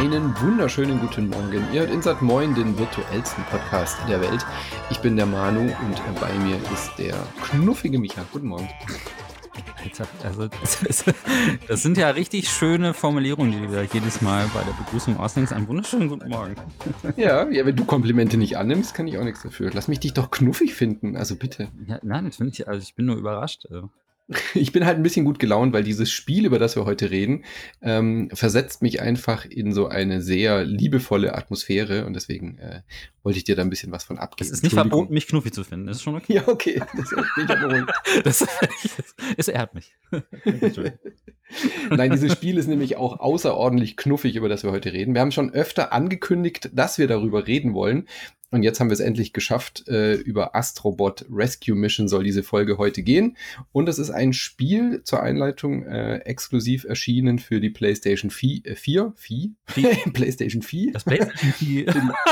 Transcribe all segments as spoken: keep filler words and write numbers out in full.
Einen wunderschönen guten Morgen. Ihr hört Insert Moin, den virtuellsten Podcast der Welt. Ich bin der Manu und bei mir ist der knuffige Micha. Guten Morgen. Also das, ist, das sind ja richtig schöne Formulierungen, die du da jedes Mal bei der Begrüßung ausdenkst. Einen wunderschönen guten Morgen. Ja, ja, wenn du Komplimente nicht annimmst, kann ich auch nichts dafür. Lass mich dich doch knuffig finden, also bitte. Ja, nein, das finde ich, also ich bin nur überrascht. Ich bin halt ein bisschen gut gelaunt, weil dieses Spiel, über das wir heute reden, ähm, versetzt mich einfach in so eine sehr liebevolle Atmosphäre und deswegen äh, wollte ich dir da ein bisschen was von abgeben. Es ist nicht verboten, mich knuffig zu finden, das ist schon okay. Ja, okay, das bin ich ja beruhigt. Das, es ehrt mich. Nein, dieses Spiel ist nämlich auch außerordentlich knuffig, über das wir heute reden. Wir haben schon öfter angekündigt, dass wir darüber reden wollen. Und jetzt haben wir es endlich geschafft. Äh, über Astrobot Rescue Mission soll diese Folge heute gehen. Und es ist ein Spiel zur Einleitung äh, exklusiv erschienen für die PlayStation vier. Äh, vier? vier? PlayStation vier? Das PlayStation vier.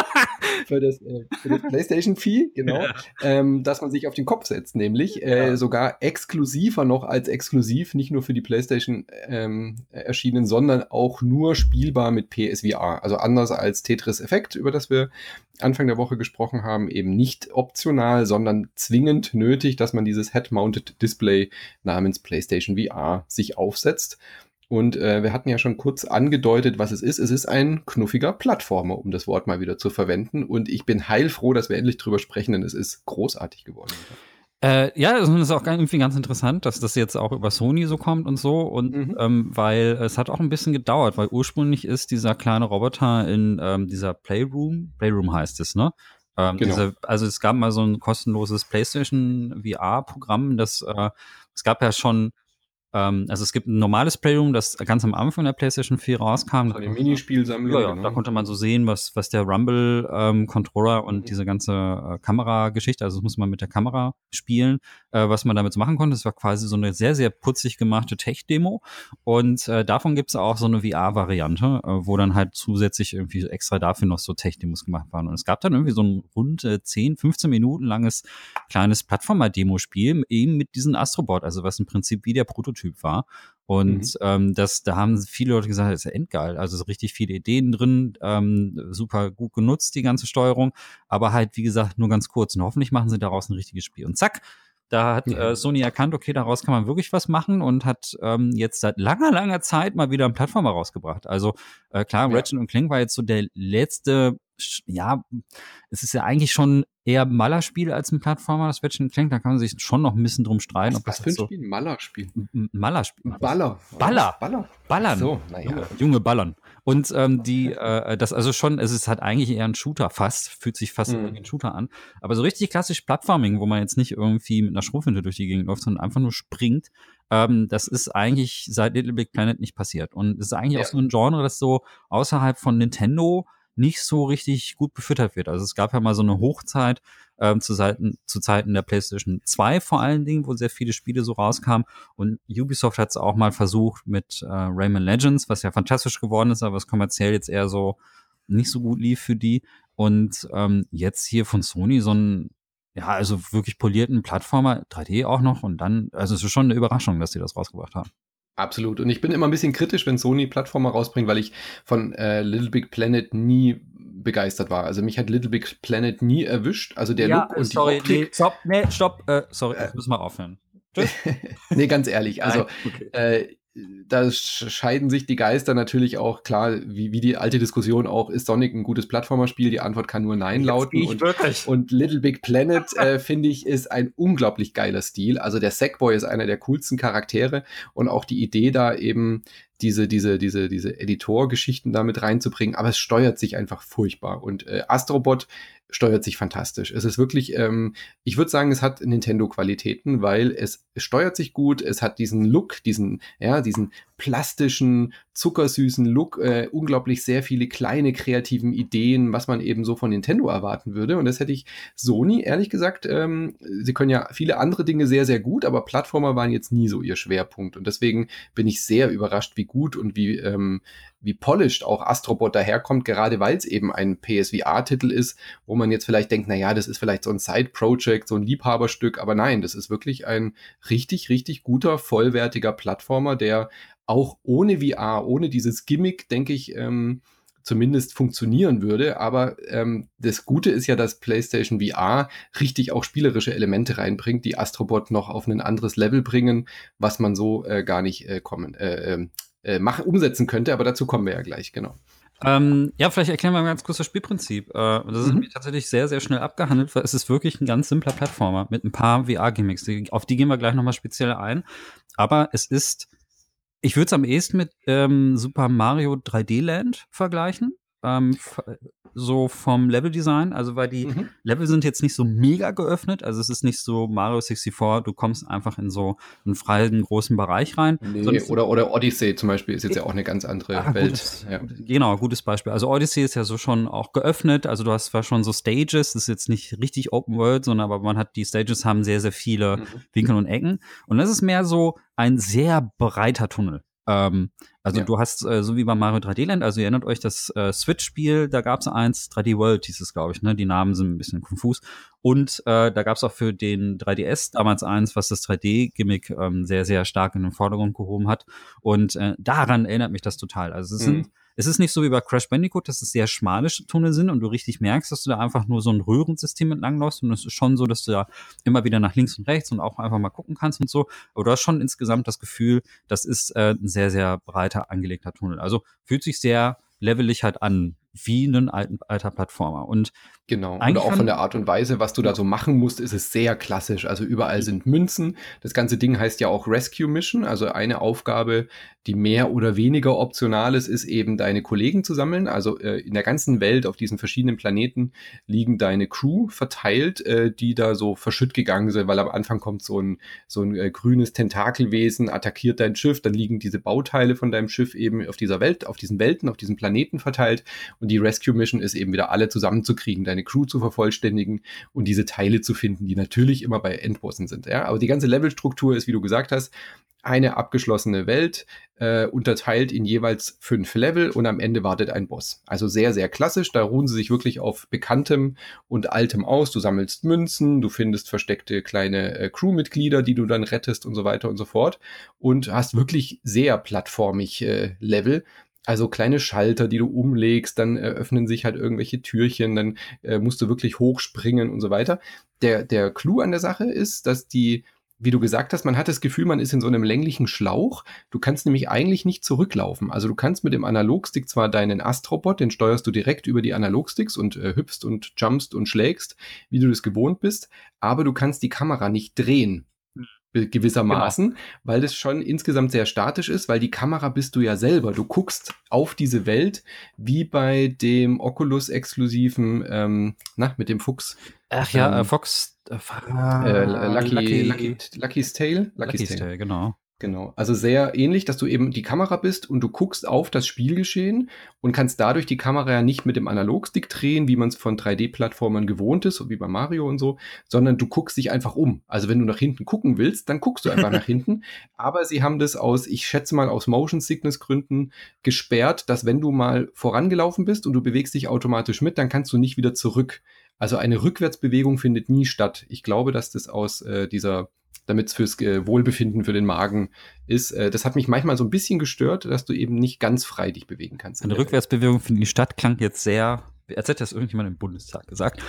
für, das, äh, für das PlayStation vier, genau. Ja. Ähm, dass man sich auf den Kopf setzt, nämlich. Äh, ja. Sogar exklusiver noch als exklusiv, nicht nur für die PlayStation ähm, erschienen, sondern auch nur spielbar mit P S V R. Also anders als Tetris Effect, über das wir Anfang der Woche gesprochen haben, eben nicht optional, sondern zwingend nötig, dass man dieses Head-Mounted Display namens PlayStation V R sich aufsetzt. Und äh, wir hatten ja schon kurz angedeutet, was es ist. Es ist ein knuffiger Plattformer, um das Wort mal wieder zu verwenden. Und ich bin heilfroh, dass wir endlich drüber sprechen, denn es ist großartig geworden. Äh, ja, das ist auch irgendwie ganz interessant, dass das jetzt auch über Sony so kommt und so. Und mhm. ähm, weil es hat auch ein bisschen gedauert, weil ursprünglich ist dieser kleine Roboter in ähm, dieser Playroom, Playroom heißt es, ne? Ähm, genau. diese, also es gab mal so ein kostenloses PlayStation V R-Programm, das äh, es gab ja schon Ähm, also es gibt ein normales Playroom, das ganz am Anfang der PlayStation vier rauskam. So eine Minispielsammlung. Ja, ja, genau. Da konnte man so sehen, was was der Rumble-Controller ähm, und mhm. diese ganze äh, Kamerageschichte, also das muss man mit der Kamera spielen, äh, was man damit so machen konnte. Das war quasi so eine sehr, sehr putzig gemachte Tech-Demo. Und äh, davon gibt es auch so eine V R-Variante, äh, wo dann halt zusätzlich irgendwie extra dafür noch so Tech-Demos gemacht waren. Und es gab dann irgendwie so ein rund äh, zehn, fünfzehn Minuten langes kleines Plattformer-Demo-Spiel, eben mit diesem Astrobot, also was im Prinzip wie der Prototyp war. Und mhm. ähm, das, da haben viele Leute gesagt, das ist ja endgeil. Also so richtig viele Ideen drin, ähm, super gut genutzt, die ganze Steuerung. Aber halt, wie gesagt, nur ganz kurz. Und hoffentlich machen sie daraus ein richtiges Spiel. Und zack, da hat ja. äh, Sony erkannt, okay, daraus kann man wirklich was machen und hat ähm, jetzt seit langer, langer Zeit mal wieder einen Plattformer rausgebracht. Also äh, klar, ja. Ratchet und Clank war jetzt so der letzte, ja, es ist ja eigentlich schon eher ein Mallerspiel als ein Plattformer, das Ratchet und Clank, da kann man sich schon noch ein bisschen drum streiten. Was, ob was das für ein so Spiel? Mallerspiel? Mallerspiel. Baller. Baller. Baller. Ballern. So, naja. Junge, Junge Ballern. Und ähm, die, äh, das also schon, es ist halt eigentlich eher ein Shooter fast, fühlt sich fast mhm. wie ein Shooter an. Aber so richtig klassisch Plattforming, wo man jetzt nicht irgendwie mit einer Schrotflinte durch die Gegend läuft, sondern einfach nur springt, ähm, das ist eigentlich seit Little Big Planet nicht passiert. Und es ist eigentlich ja. auch so ein Genre, das so außerhalb von Nintendo nicht so richtig gut befüttert wird. Also es gab ja mal so eine Hochzeit ähm, zu, Seiten, zu Zeiten der PlayStation zwei vor allen Dingen, wo sehr viele Spiele so rauskamen. Und Ubisoft hat es auch mal versucht mit äh, Rayman Legends, was ja fantastisch geworden ist, aber was kommerziell jetzt eher so nicht so gut lief für die. Und ähm, jetzt hier von Sony so ein, ja, also wirklich polierten Plattformer, drei D auch noch. Und dann, also es ist schon eine Überraschung, dass die das rausgebracht haben. Absolut. Und ich bin immer ein bisschen kritisch, wenn Sony Plattformer rausbringt, weil ich von äh, Little Big Planet nie begeistert war. Also mich hat Little Big Planet nie erwischt. Also der ja, Look und sorry, die Optik. Nee, stopp, nee, stopp, äh, sorry, äh, müssen wir aufhören. Tschüss. Nee, ganz ehrlich. Also okay. äh, da scheiden sich die Geister natürlich auch, klar, wie, wie die alte Diskussion auch, ist Sonic ein gutes Plattformerspiel? Die Antwort kann nur Nein lauten. Und, und Little Big Planet, äh, finde ich, ist ein unglaublich geiler Stil. Also der Sackboy ist einer der coolsten Charaktere und auch die Idee da eben, diese, diese, diese, diese Editor-Geschichten da mit reinzubringen, aber es steuert sich einfach furchtbar. Und äh, Astrobot steuert sich fantastisch. Es ist wirklich, ähm, ich würde sagen, es hat Nintendo-Qualitäten, weil es, es steuert sich gut, es hat diesen Look, diesen, ja, diesen plastischen, zuckersüßen Look, äh, unglaublich sehr viele kleine kreativen Ideen, was man eben so von Nintendo erwarten würde. Und das hätte ich Sony, ehrlich gesagt, ähm, sie können ja viele andere Dinge sehr, sehr gut, aber Plattformer waren jetzt nie so ihr Schwerpunkt. Und deswegen bin ich sehr überrascht, wie gut und wie, ähm, wie polished auch Astrobot daherkommt, gerade weil es eben ein P S V R-Titel ist, wo man jetzt vielleicht denkt, naja, das ist vielleicht so ein Side-Project, so ein Liebhaberstück, aber nein, das ist wirklich ein richtig, richtig guter, vollwertiger Plattformer, der auch ohne V R, ohne dieses Gimmick, denke ich, ähm, zumindest funktionieren würde. Aber ähm, das Gute ist ja, dass PlayStation V R richtig auch spielerische Elemente reinbringt, die Astrobot noch auf ein anderes Level bringen, was man so äh, gar nicht äh, kommen, äh, äh, machen, umsetzen könnte. Aber dazu kommen wir ja gleich, genau. Ähm, ja, vielleicht erklären wir mal ganz kurz das Spielprinzip. Äh, das ist mhm. tatsächlich sehr, sehr schnell abgehandelt, weil es ist wirklich ein ganz simpler Plattformer mit ein paar V R-Gimmicks. Auf die gehen wir gleich nochmal speziell ein. Aber es ist, ich würde es am ehesten mit ähm, Super Mario drei D Land vergleichen. Ähm, so vom Level-Design, also weil die mhm. Level sind jetzt nicht so mega geöffnet, also es ist nicht so Mario sechsundsiebzig, du kommst einfach in so einen freien, großen Bereich rein. Nee, oder, oder Odyssey zum Beispiel ist jetzt ja auch eine ganz andere ah, Welt. Gutes, ja. Genau, gutes Beispiel. Also Odyssey ist ja so schon auch geöffnet, also du hast zwar schon so Stages, das ist jetzt nicht richtig Open World, sondern aber man hat, die Stages haben sehr, sehr viele mhm. Winkel und Ecken und das ist mehr so ein sehr breiter Tunnel. Ähm, also ja. du hast, äh, so wie bei Mario drei D Land, also ihr erinnert euch das äh, Switch-Spiel, da gab es eins, drei D World hieß es, glaube ich, ne? Die Namen sind ein bisschen konfus. Und äh, da gab es auch für den drei D S damals eins, was das drei D-Gimmick ähm, sehr, sehr stark in den Vordergrund gehoben hat. Und äh, daran erinnert mich das total. Also es sind mhm. Es ist nicht so wie bei Crash Bandicoot, dass es sehr schmale Tunnel sind und du richtig merkst, dass du da einfach nur so ein Röhrensystem entlangläufst und es ist schon so, dass du da immer wieder nach links und rechts und auch einfach mal gucken kannst und so. Aber du hast schon insgesamt das Gefühl, das ist äh, ein sehr, sehr breiter angelegter Tunnel. Also fühlt sich sehr levelig halt an, wie ein alten, alter Plattformer. Und genau, oder auch von der Art und Weise, was du da so machen musst, ist es sehr klassisch. Also überall sind Münzen. Das ganze Ding heißt ja auch Rescue Mission. Also eine Aufgabe, die mehr oder weniger optional ist, ist eben deine Kollegen zu sammeln. Also äh, in der ganzen Welt, auf diesen verschiedenen Planeten, liegen deine Crew verteilt, äh, die da so verschütt gegangen sind, weil am Anfang kommt so ein, so ein äh, grünes Tentakelwesen, attackiert dein Schiff, dann liegen diese Bauteile von deinem Schiff eben auf dieser Welt, auf diesen Welten, auf diesen Planeten verteilt. Und die Rescue Mission ist eben wieder alle zusammenzukriegen, deine Crew zu vervollständigen und diese Teile zu finden, die natürlich immer bei Endbossen sind. Ja? Aber die ganze Levelstruktur ist, wie du gesagt hast, eine abgeschlossene Welt, äh, unterteilt in jeweils fünf Level und am Ende wartet ein Boss. Also sehr, sehr klassisch. Da ruhen sie sich wirklich auf Bekanntem und Altem aus. Du sammelst Münzen, du findest versteckte kleine äh, Crewmitglieder, die du dann rettest und so weiter und so fort. Und hast wirklich sehr plattformig äh, Level. Also kleine Schalter, die du umlegst, dann äh, öffnen sich halt irgendwelche Türchen, dann äh, musst du wirklich hochspringen und so weiter. Der, der Clou an der Sache ist, dass die, wie du gesagt hast, man hat das Gefühl, man ist in so einem länglichen Schlauch. Du kannst nämlich eigentlich nicht zurücklaufen. Also du kannst mit dem Analogstick zwar deinen Astrobot, den steuerst du direkt über die Analogsticks und äh, hüpfst und jumpst und schlägst, wie du das gewohnt bist, aber du kannst die Kamera nicht drehen. Gewissermaßen, genau. Weil das schon insgesamt sehr statisch ist, weil die Kamera bist du ja selber. Du guckst auf diese Welt, wie bei dem Oculus-exklusiven, ähm, na, mit dem Fuchs. Ach ja, ähm, äh, Fox. Äh, äh, Lucky, Lucky, Lucky, Lucky's Tale? Lucky's, Lucky's Tale, genau. Genau, also sehr ähnlich, dass du eben die Kamera bist und du guckst auf das Spielgeschehen und kannst dadurch die Kamera ja nicht mit dem Analogstick drehen, wie man es von drei D-Plattformern gewohnt ist, so wie bei Mario und so, sondern du guckst dich einfach um. Also wenn du nach hinten gucken willst, dann guckst du einfach nach hinten. Aber sie haben das aus, ich schätze mal aus Motion Sickness Gründen gesperrt, dass wenn du mal vorangelaufen bist und du bewegst dich automatisch mit, dann kannst du nicht wieder zurück. Also eine Rückwärtsbewegung findet nie statt. Ich glaube, dass das aus äh, dieser damit es fürs äh, Wohlbefinden für den Magen ist. Äh, das hat mich manchmal so ein bisschen gestört, dass du eben nicht ganz frei dich bewegen kannst. Eine Rückwärtsbewegung findet die Stadt klang jetzt sehr, als hätte das irgendjemand im Bundestag gesagt.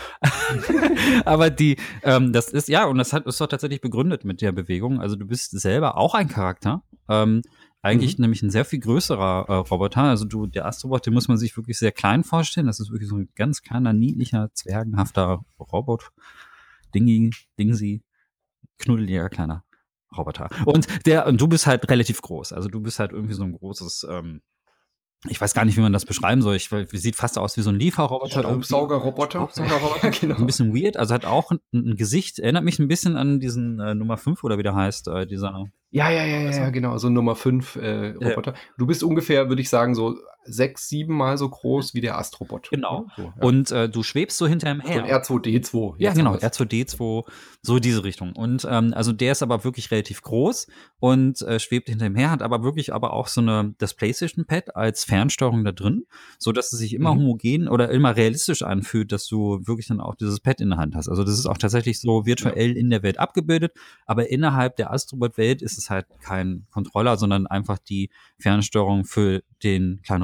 Aber die, ähm, das ist, ja, und das hat, ist doch tatsächlich begründet mit der Bewegung. Also du bist selber auch ein Charakter. Ähm, eigentlich mhm. nämlich ein sehr viel größerer äh, Roboter. Also du, der Astrobot, den muss man sich wirklich sehr klein vorstellen. Das ist wirklich so ein ganz kleiner, niedlicher, zwergenhafter Robot. Dingy, Dingsy. Knuddeliger kleiner Roboter. Und der, und du bist halt relativ groß. Also du bist halt irgendwie so ein großes, ähm, ich weiß gar nicht, wie man das beschreiben soll. Ich, sieht fast aus wie so ein Lieferroboter. Staubsaugerroboter. Staubsaugerroboter, genau. Ein bisschen weird. Also hat auch ein, ein Gesicht, erinnert mich ein bisschen an diesen äh, Nummer fünf oder wie der heißt, äh, dieser. Ja, ja, ja, ja, genau, so ein Nummer fünf äh, Roboter. Ja. Du bist ungefähr, würde ich sagen, so sechs, sieben Mal so groß wie der Astrobot. Genau. So, ja. Und äh, du schwebst so hinter ihm her. So ein R zwei D zwei. Ja, genau, R zwei D zwei, so diese Richtung. Und ähm, also der ist aber wirklich relativ groß und äh, schwebt hinter ihm her, hat aber wirklich aber auch so eine, das PlayStation-Pad als Fernsteuerung da drin, so dass es sich immer mhm. homogen oder immer realistisch anfühlt, dass du wirklich dann auch dieses Pad in der Hand hast. Also das ist auch tatsächlich so virtuell ja. in der Welt abgebildet, aber innerhalb der Astrobot-Welt ist es halt kein Controller, sondern einfach die Fernsteuerung für den kleinen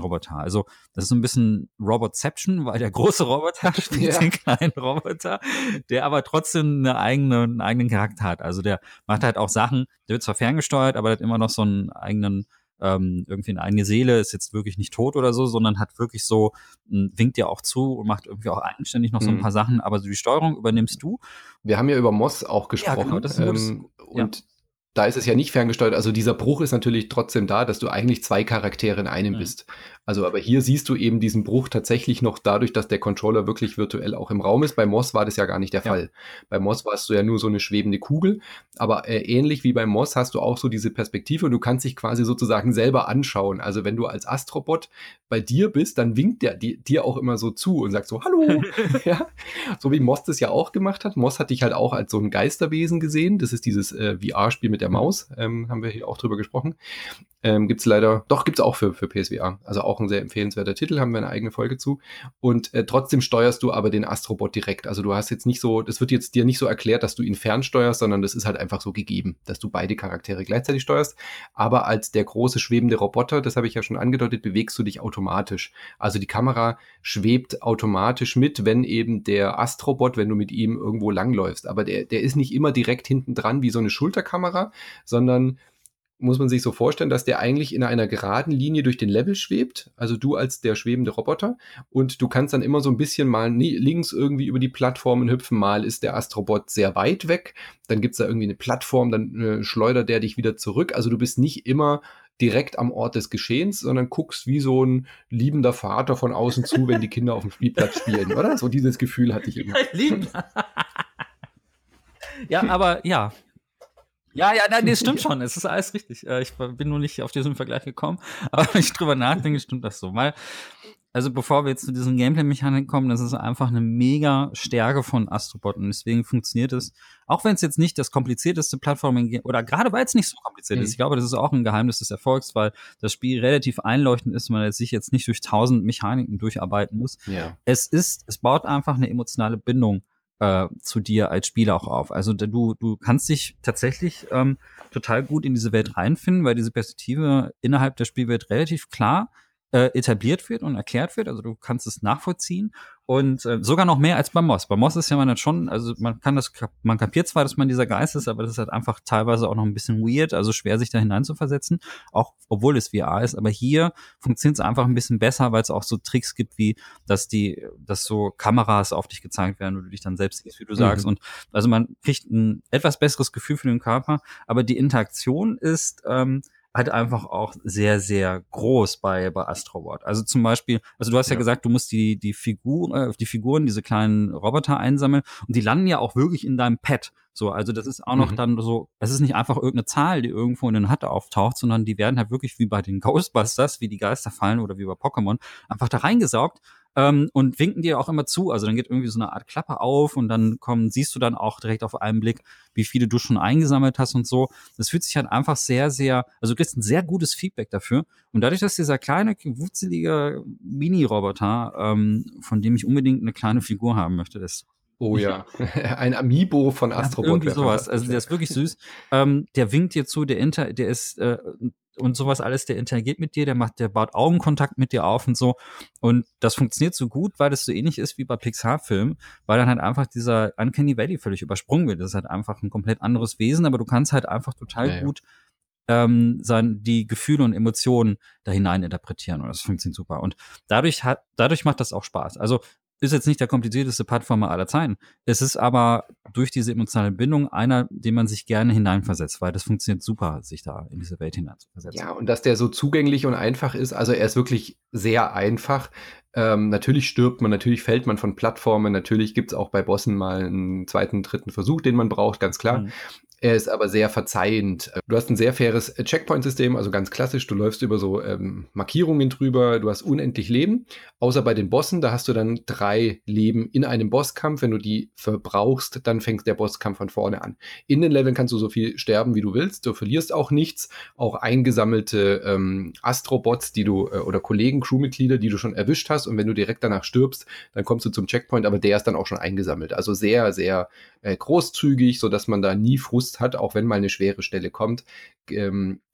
Mini-Roboter. Also das ist so ein bisschen Robotception, weil der große Roboter spielt ja den kleinen Roboter, der aber trotzdem eine eigene, einen eigenen Charakter hat. Also der macht halt auch Sachen, der wird zwar ferngesteuert, aber der hat immer noch so einen eigenen, ähm, irgendwie eine eigene Seele, ist jetzt wirklich nicht tot oder so, sondern hat wirklich so, m, winkt dir auch zu und macht irgendwie auch eigenständig noch so ein paar mhm. Sachen, aber so die Steuerung übernimmst du. Wir haben ja über Moss auch gesprochen. Ja, genau, das ist ein gutes, ähm, und ja. Da ist es ja nicht ferngesteuert. Also dieser Bruch ist natürlich trotzdem da, dass du eigentlich zwei Charaktere in einem mhm. bist. Also aber hier siehst du eben diesen Bruch tatsächlich noch dadurch, dass der Controller wirklich virtuell auch im Raum ist. Bei Moss war das ja gar nicht der ja. Fall. Bei Moss warst du ja nur so eine schwebende Kugel. Aber äh, ähnlich wie bei Moss hast du auch so diese Perspektive und du kannst dich quasi sozusagen selber anschauen. Also wenn du als Astrobot bei dir bist, dann winkt der die, dir auch immer so zu und sagt so, hallo. Ja? So wie Moss das ja auch gemacht hat. Moss hat dich halt auch als so ein Geisterwesen gesehen. Das ist dieses äh, V R-Spiel mit der Maus, ähm, haben wir hier auch drüber gesprochen. Ähm, gibt's leider, doch gibt's auch für, für P S V R. Also auch ein sehr empfehlenswerter Titel, haben wir eine eigene Folge zu. Und äh, trotzdem steuerst du aber den Astrobot direkt. Also du hast jetzt nicht so, das wird jetzt dir nicht so erklärt, dass du ihn fernsteuerst, sondern das ist halt einfach so gegeben, dass du beide Charaktere gleichzeitig steuerst. Aber als der große schwebende Roboter, das habe ich ja schon angedeutet, bewegst du dich automatisch. Also die Kamera schwebt automatisch mit, wenn eben der Astrobot, wenn du mit ihm irgendwo langläufst. Aber der, der ist nicht immer direkt hinten dran wie so eine Schulterkamera, sondern muss man sich so vorstellen, dass der eigentlich in einer geraden Linie durch den Level schwebt, also du als der schwebende Roboter, und du kannst dann immer so ein bisschen mal links irgendwie über die Plattformen hüpfen, mal ist der Astrobot sehr weit weg, dann gibt's da irgendwie eine Plattform, dann äh, schleudert der dich wieder zurück, also du bist nicht immer direkt am Ort des Geschehens, sondern guckst wie so ein liebender Vater von außen zu, wenn die Kinder auf dem Spielplatz spielen, oder? So dieses Gefühl hatte ich immer. Ja, aber ja, Ja, ja, nein, das stimmt schon. Es ist alles richtig. Ich bin nur nicht auf diesen Vergleich gekommen. Aber wenn ich drüber nachdenke, stimmt das so. Weil, also bevor wir jetzt zu diesen Gameplay-Mechaniken kommen, das ist einfach eine mega Stärke von Astrobot. Und deswegen funktioniert es, auch wenn es jetzt nicht das komplizierteste Plattforming, oder gerade weil es nicht so kompliziert mhm. ist. Ich glaube, das ist auch ein Geheimnis des Erfolgs, weil das Spiel relativ einleuchtend ist, man sich jetzt nicht durch tausend Mechaniken durcharbeiten muss. Ja. Es ist, es baut einfach eine emotionale Bindung Äh, zu dir als Spieler auch auf. Also du du kannst dich tatsächlich ähm, total gut in diese Welt reinfinden, weil diese Perspektive innerhalb der Spielwelt relativ klar äh, etabliert wird und erklärt wird. Also du kannst es nachvollziehen und äh, sogar noch mehr als bei Moss. Bei Moss ist ja man dann schon, also man kann das, man kapiert zwar, dass man dieser Geist ist, aber das ist halt einfach teilweise auch noch ein bisschen weird, also schwer sich da hineinzuversetzen, auch obwohl es V R ist. Aber hier funktioniert es einfach ein bisschen besser, weil es auch so Tricks gibt, wie dass die, dass so Kameras auf dich gezeigt werden und du dich dann selbst siehst, wie du sagst. Mhm. Und also man kriegt ein etwas besseres Gefühl für den Körper, aber die Interaktion ist ähm, halt einfach auch sehr, sehr groß bei, bei Astrobot. Also zum Beispiel, also du hast ja, ja gesagt, du musst die, die Figur, äh, die Figuren, diese kleinen Roboter einsammeln und die landen ja auch wirklich in deinem Pad. So, also das ist auch noch mhm. dann so, es ist nicht einfach irgendeine Zahl, die irgendwo in den H U D auftaucht, sondern die werden halt wirklich wie bei den Ghostbusters, wie die Geister fallen oder wie bei Pokémon, einfach da reingesaugt. Ähm, und winken dir auch immer zu. Also dann geht irgendwie so eine Art Klappe auf und dann kommen, siehst du dann auch direkt auf einen Blick, wie viele du schon eingesammelt hast und so. Das fühlt sich halt einfach sehr, sehr, also du kriegst ein sehr gutes Feedback dafür. Und dadurch, dass dieser kleine, wutzelige Mini-Roboter, ähm, von dem ich unbedingt eine kleine Figur haben möchte, das Oh ja, ein Amiibo von Astrobot. Ja, irgendwie sowas, also der ist wirklich süß. ähm, der winkt dir zu, der inter, der ist äh, und sowas alles, der interagiert mit dir, der macht, der baut Augenkontakt mit dir auf und so. Und das funktioniert so gut, weil das so ähnlich ist wie bei Pixar-Filmen, weil dann halt einfach dieser Uncanny Valley völlig übersprungen wird. Das ist halt einfach ein komplett anderes Wesen, aber du kannst halt einfach total ja, gut ja. ähm, sein, die Gefühle und Emotionen da hinein interpretieren. Und das funktioniert super. Und dadurch hat, dadurch macht das auch Spaß. Also ist jetzt nicht der komplizierteste Plattformer aller Zeiten. Es ist aber durch diese emotionale Bindung einer, den man sich gerne hineinversetzt, weil das funktioniert super, sich da in diese Welt hineinzuversetzen. Ja, und dass der so zugänglich und einfach ist, also er ist wirklich sehr einfach. Ähm, natürlich stirbt man, natürlich fällt man von Plattformen, natürlich gibt's auch bei Bossen mal einen zweiten, dritten Versuch, den man braucht, ganz klar. Mhm. Er ist aber sehr verzeihend. Du hast ein sehr faires Checkpoint-System, also ganz klassisch. Du läufst über so ähm, Markierungen drüber. Du hast unendlich Leben. Außer bei den Bossen, da hast du dann drei Leben in einem Bosskampf. Wenn du die verbrauchst, dann fängt der Bosskampf von vorne an. In den Leveln kannst du so viel sterben, wie du willst. Du verlierst auch nichts. Auch eingesammelte ähm, Astrobots, die du äh, oder Kollegen, Crewmitglieder, die du schon erwischt hast. Und wenn du direkt danach stirbst, dann kommst du zum Checkpoint. Aber der ist dann auch schon eingesammelt. Also sehr, sehr äh, großzügig, sodass man da nie Frust hat, auch wenn mal eine schwere Stelle kommt. Ähm,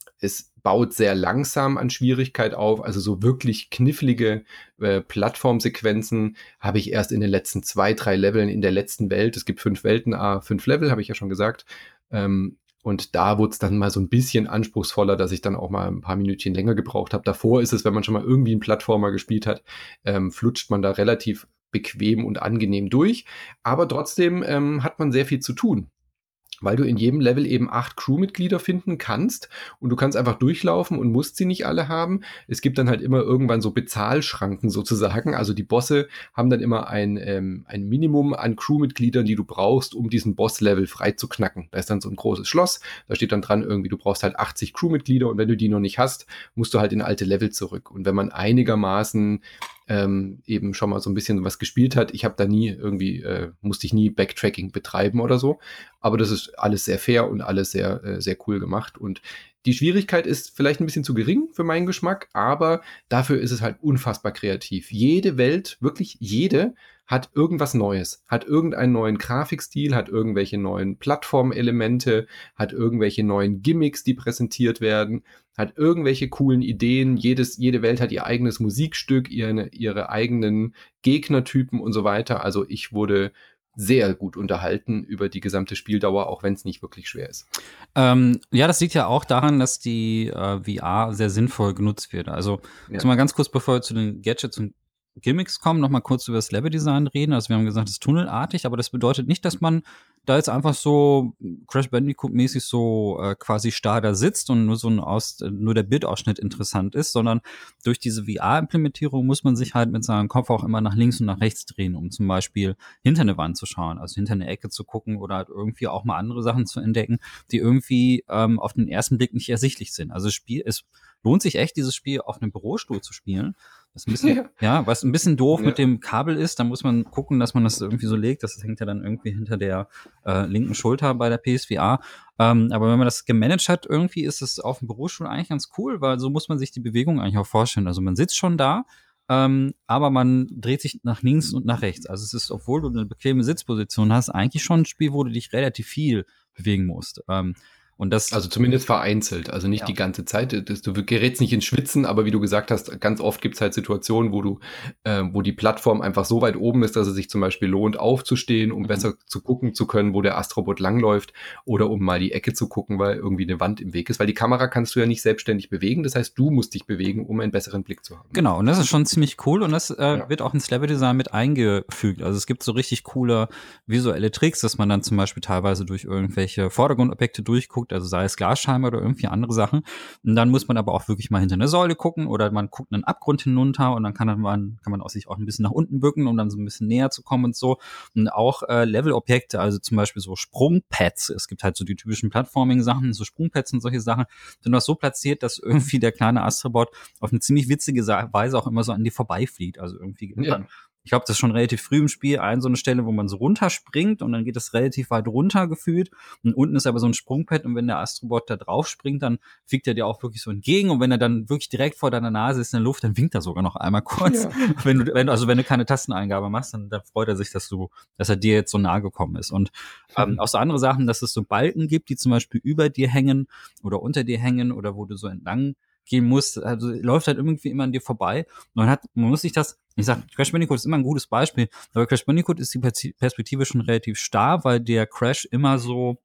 Es baut sehr langsam an Schwierigkeit auf, also so wirklich knifflige äh, Plattformsequenzen habe ich erst in den letzten zwei, drei Leveln in der letzten Welt. Es gibt fünf Welten, ah, fünf Level, habe ich ja schon gesagt. Ähm, und da wurde es dann mal so ein bisschen anspruchsvoller, dass ich dann auch mal ein paar Minütchen länger gebraucht habe. Davor ist es, wenn man schon mal irgendwie einen Plattformer gespielt hat, ähm, flutscht man da relativ bequem und angenehm durch. Aber trotzdem ähm, hat man sehr viel zu tun, weil du in jedem Level eben acht Crewmitglieder finden kannst und du kannst einfach durchlaufen und musst sie nicht alle haben. Es gibt dann halt immer irgendwann so Bezahlschranken sozusagen, also die Bosse haben dann immer ein, ähm, ein Minimum an Crewmitgliedern, die du brauchst, um diesen Boss-Level frei zu knacken. Da ist dann so ein großes Schloss, da steht dann dran irgendwie, du brauchst halt achtzig Crewmitglieder und wenn du die noch nicht hast, musst du halt in alte Level zurück. Und wenn man einigermaßen ähm, eben schon mal so ein bisschen was gespielt hat. Ich habe da nie irgendwie, äh, musste ich nie Backtracking betreiben oder so. Aber das ist alles sehr fair und alles sehr, äh, sehr cool gemacht. Und die Schwierigkeit ist vielleicht ein bisschen zu gering für meinen Geschmack, aber dafür ist es halt unfassbar kreativ. Jede Welt, wirklich jede, hat irgendwas Neues, hat irgendeinen neuen Grafikstil, hat irgendwelche neuen Plattformelemente, hat irgendwelche neuen Gimmicks, die präsentiert werden, hat irgendwelche coolen Ideen. Jedes, jede Welt hat ihr eigenes Musikstück, ihre, ihre eigenen Gegnertypen und so weiter. Also ich wurde sehr gut unterhalten über die gesamte Spieldauer, auch wenn es nicht wirklich schwer ist. Ähm, ja, das liegt ja auch daran, dass die äh, V R sehr sinnvoll genutzt wird. Also, ja. Mal ganz kurz, bevor wir zu den Gadgets und Gimmicks kommen, noch mal kurz über das Leveldesign reden. Also wir haben gesagt, es ist tunnelartig, aber das bedeutet nicht, dass man da jetzt einfach so Crash Bandicoot-mäßig so äh, quasi starr da sitzt und nur so ein Aus, nur der Bildausschnitt interessant ist, sondern durch diese V R-Implementierung muss man sich halt mit seinem Kopf auch immer nach links und nach rechts drehen, um zum Beispiel hinter eine Wand zu schauen, also hinter eine Ecke zu gucken oder halt irgendwie auch mal andere Sachen zu entdecken, die irgendwie ähm, auf den ersten Blick nicht ersichtlich sind. Also das Spiel, es lohnt sich echt, dieses Spiel auf einem Bürostuhl zu spielen. Was ein bisschen, ja. ja, was ein bisschen doof ja. mit dem Kabel ist, da muss man gucken, dass man das irgendwie so legt. Das hängt ja dann irgendwie hinter der äh, linken Schulter bei der P S V R. Ähm, aber wenn man das gemanagt hat, irgendwie ist es auf dem Bürostuhl eigentlich ganz cool, weil so muss man sich die Bewegung eigentlich auch vorstellen. Also man sitzt schon da, ähm, aber man dreht sich nach links und nach rechts. Also es ist, obwohl du eine bequeme Sitzposition hast, eigentlich schon ein Spiel, wo du dich relativ viel bewegen musst. Ähm, Und das, also zumindest vereinzelt, also nicht ja. die ganze Zeit. Das, du gerätst nicht ins Schwitzen, aber wie du gesagt hast, ganz oft gibt es halt Situationen, wo du, äh, wo die Plattform einfach so weit oben ist, dass es sich zum Beispiel lohnt, aufzustehen, um mhm. besser zu gucken zu können, wo der Astrobot langläuft, oder um mal die Ecke zu gucken, weil irgendwie eine Wand im Weg ist. Weil die Kamera kannst du ja nicht selbstständig bewegen. Das heißt, du musst dich bewegen, um einen besseren Blick zu haben. Genau, und das ist schon ziemlich cool und das äh, ja. wird auch ins Leveldesign mit eingefügt. Also es gibt so richtig coole visuelle Tricks, dass man dann zum Beispiel teilweise durch irgendwelche Vordergrundobjekte durchguckt, also sei es Glasscheibe oder irgendwie andere Sachen. Und dann muss man aber auch wirklich mal hinter eine Säule gucken oder man guckt einen Abgrund hinunter und dann kann man, kann man auch sich auch ein bisschen nach unten bücken, um dann so ein bisschen näher zu kommen und so. Und auch äh, Levelobjekte, also zum Beispiel so Sprungpads. Es gibt halt so die typischen Plattforming-Sachen, so Sprungpads und solche Sachen, sind auch so platziert, dass irgendwie der kleine Astrobot auf eine ziemlich witzige Weise auch immer so an dir vorbeifliegt. Also irgendwie ja. Ich glaube, das ist schon relativ früh im Spiel ein so eine Stelle, wo man so runterspringt und dann geht es relativ weit runter gefühlt und unten ist aber so ein Sprungpad und wenn der Astrobot da drauf springt, dann fliegt er dir auch wirklich so entgegen und wenn er dann wirklich direkt vor deiner Nase ist in der Luft, dann winkt er sogar noch einmal kurz. Ja. Wenn du, wenn, also wenn du keine Tasteneingabe machst, dann, dann freut er sich, dass du, dass er dir jetzt so nahe gekommen ist. Und ähm, mhm. auch so andere Sachen, dass es so Balken gibt, die zum Beispiel über dir hängen oder unter dir hängen oder wo du so entlang gehen muss, also läuft halt irgendwie immer an dir vorbei. Man hat, man muss sich das, ich sag, Crash Bandicoot ist immer ein gutes Beispiel, aber Crash Bandicoot ist die Perspektive schon relativ starr, weil der Crash immer so,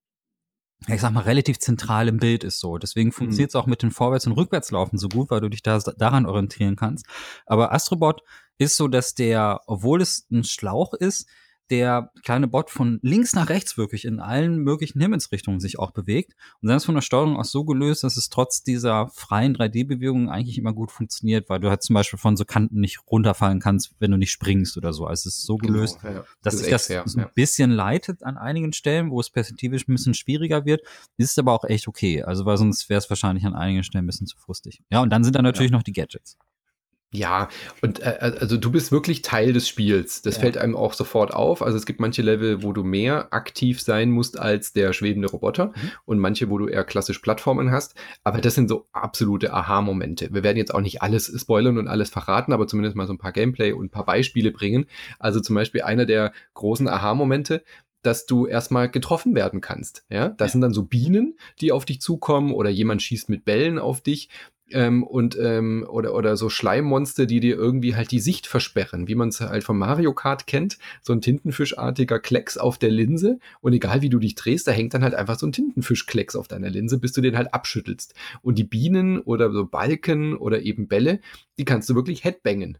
ich sag mal, relativ zentral im Bild ist so. Deswegen funktioniert es mhm. auch mit dem Vorwärts- und Rückwärtslaufen so gut, weil du dich da daran orientieren kannst. Aber Astrobot ist so, dass der, obwohl es ein Schlauch ist, der kleine Bot von links nach rechts wirklich in allen möglichen Himmelsrichtungen sich auch bewegt. Und dann ist von der Steuerung auch so gelöst, dass es trotz dieser freien drei D-Bewegung eigentlich immer gut funktioniert, weil du halt zum Beispiel von so Kanten nicht runterfallen kannst, wenn du nicht springst oder so. Also es ist so gelöst, genau, ja. dass das sich das fair, so ein ja. bisschen leitet an einigen Stellen, wo es perspektivisch ein bisschen schwieriger wird, ist aber auch echt okay. Also weil sonst wäre es wahrscheinlich an einigen Stellen ein bisschen zu frustig. Ja, und dann sind da natürlich ja. noch die Gadgets. Ja, und äh, also du bist wirklich Teil des Spiels. Das ja. fällt einem auch sofort auf. Also es gibt manche Level, wo du mehr aktiv sein musst als der schwebende Roboter mhm. und manche, wo du eher klassisch Plattformen hast. Aber das sind so absolute Aha-Momente. Wir werden jetzt auch nicht alles spoilern und alles verraten, aber zumindest mal so ein paar Gameplay und ein paar Beispiele bringen. Also zum Beispiel einer der großen Aha-Momente, dass du erstmal getroffen werden kannst. Ja, das ja. sind dann so Bienen, die auf dich zukommen oder jemand schießt mit Bällen auf dich. Ähm, und ähm, oder oder so Schleimmonster, die dir irgendwie halt die Sicht versperren, wie man es halt von Mario Kart kennt, so ein Tintenfischartiger Klecks auf der Linse und egal wie du dich drehst, da hängt dann halt einfach so ein Tintenfischklecks auf deiner Linse, bis du den halt abschüttelst. Und die Bienen oder so Balken oder eben Bälle, die kannst du wirklich headbangen.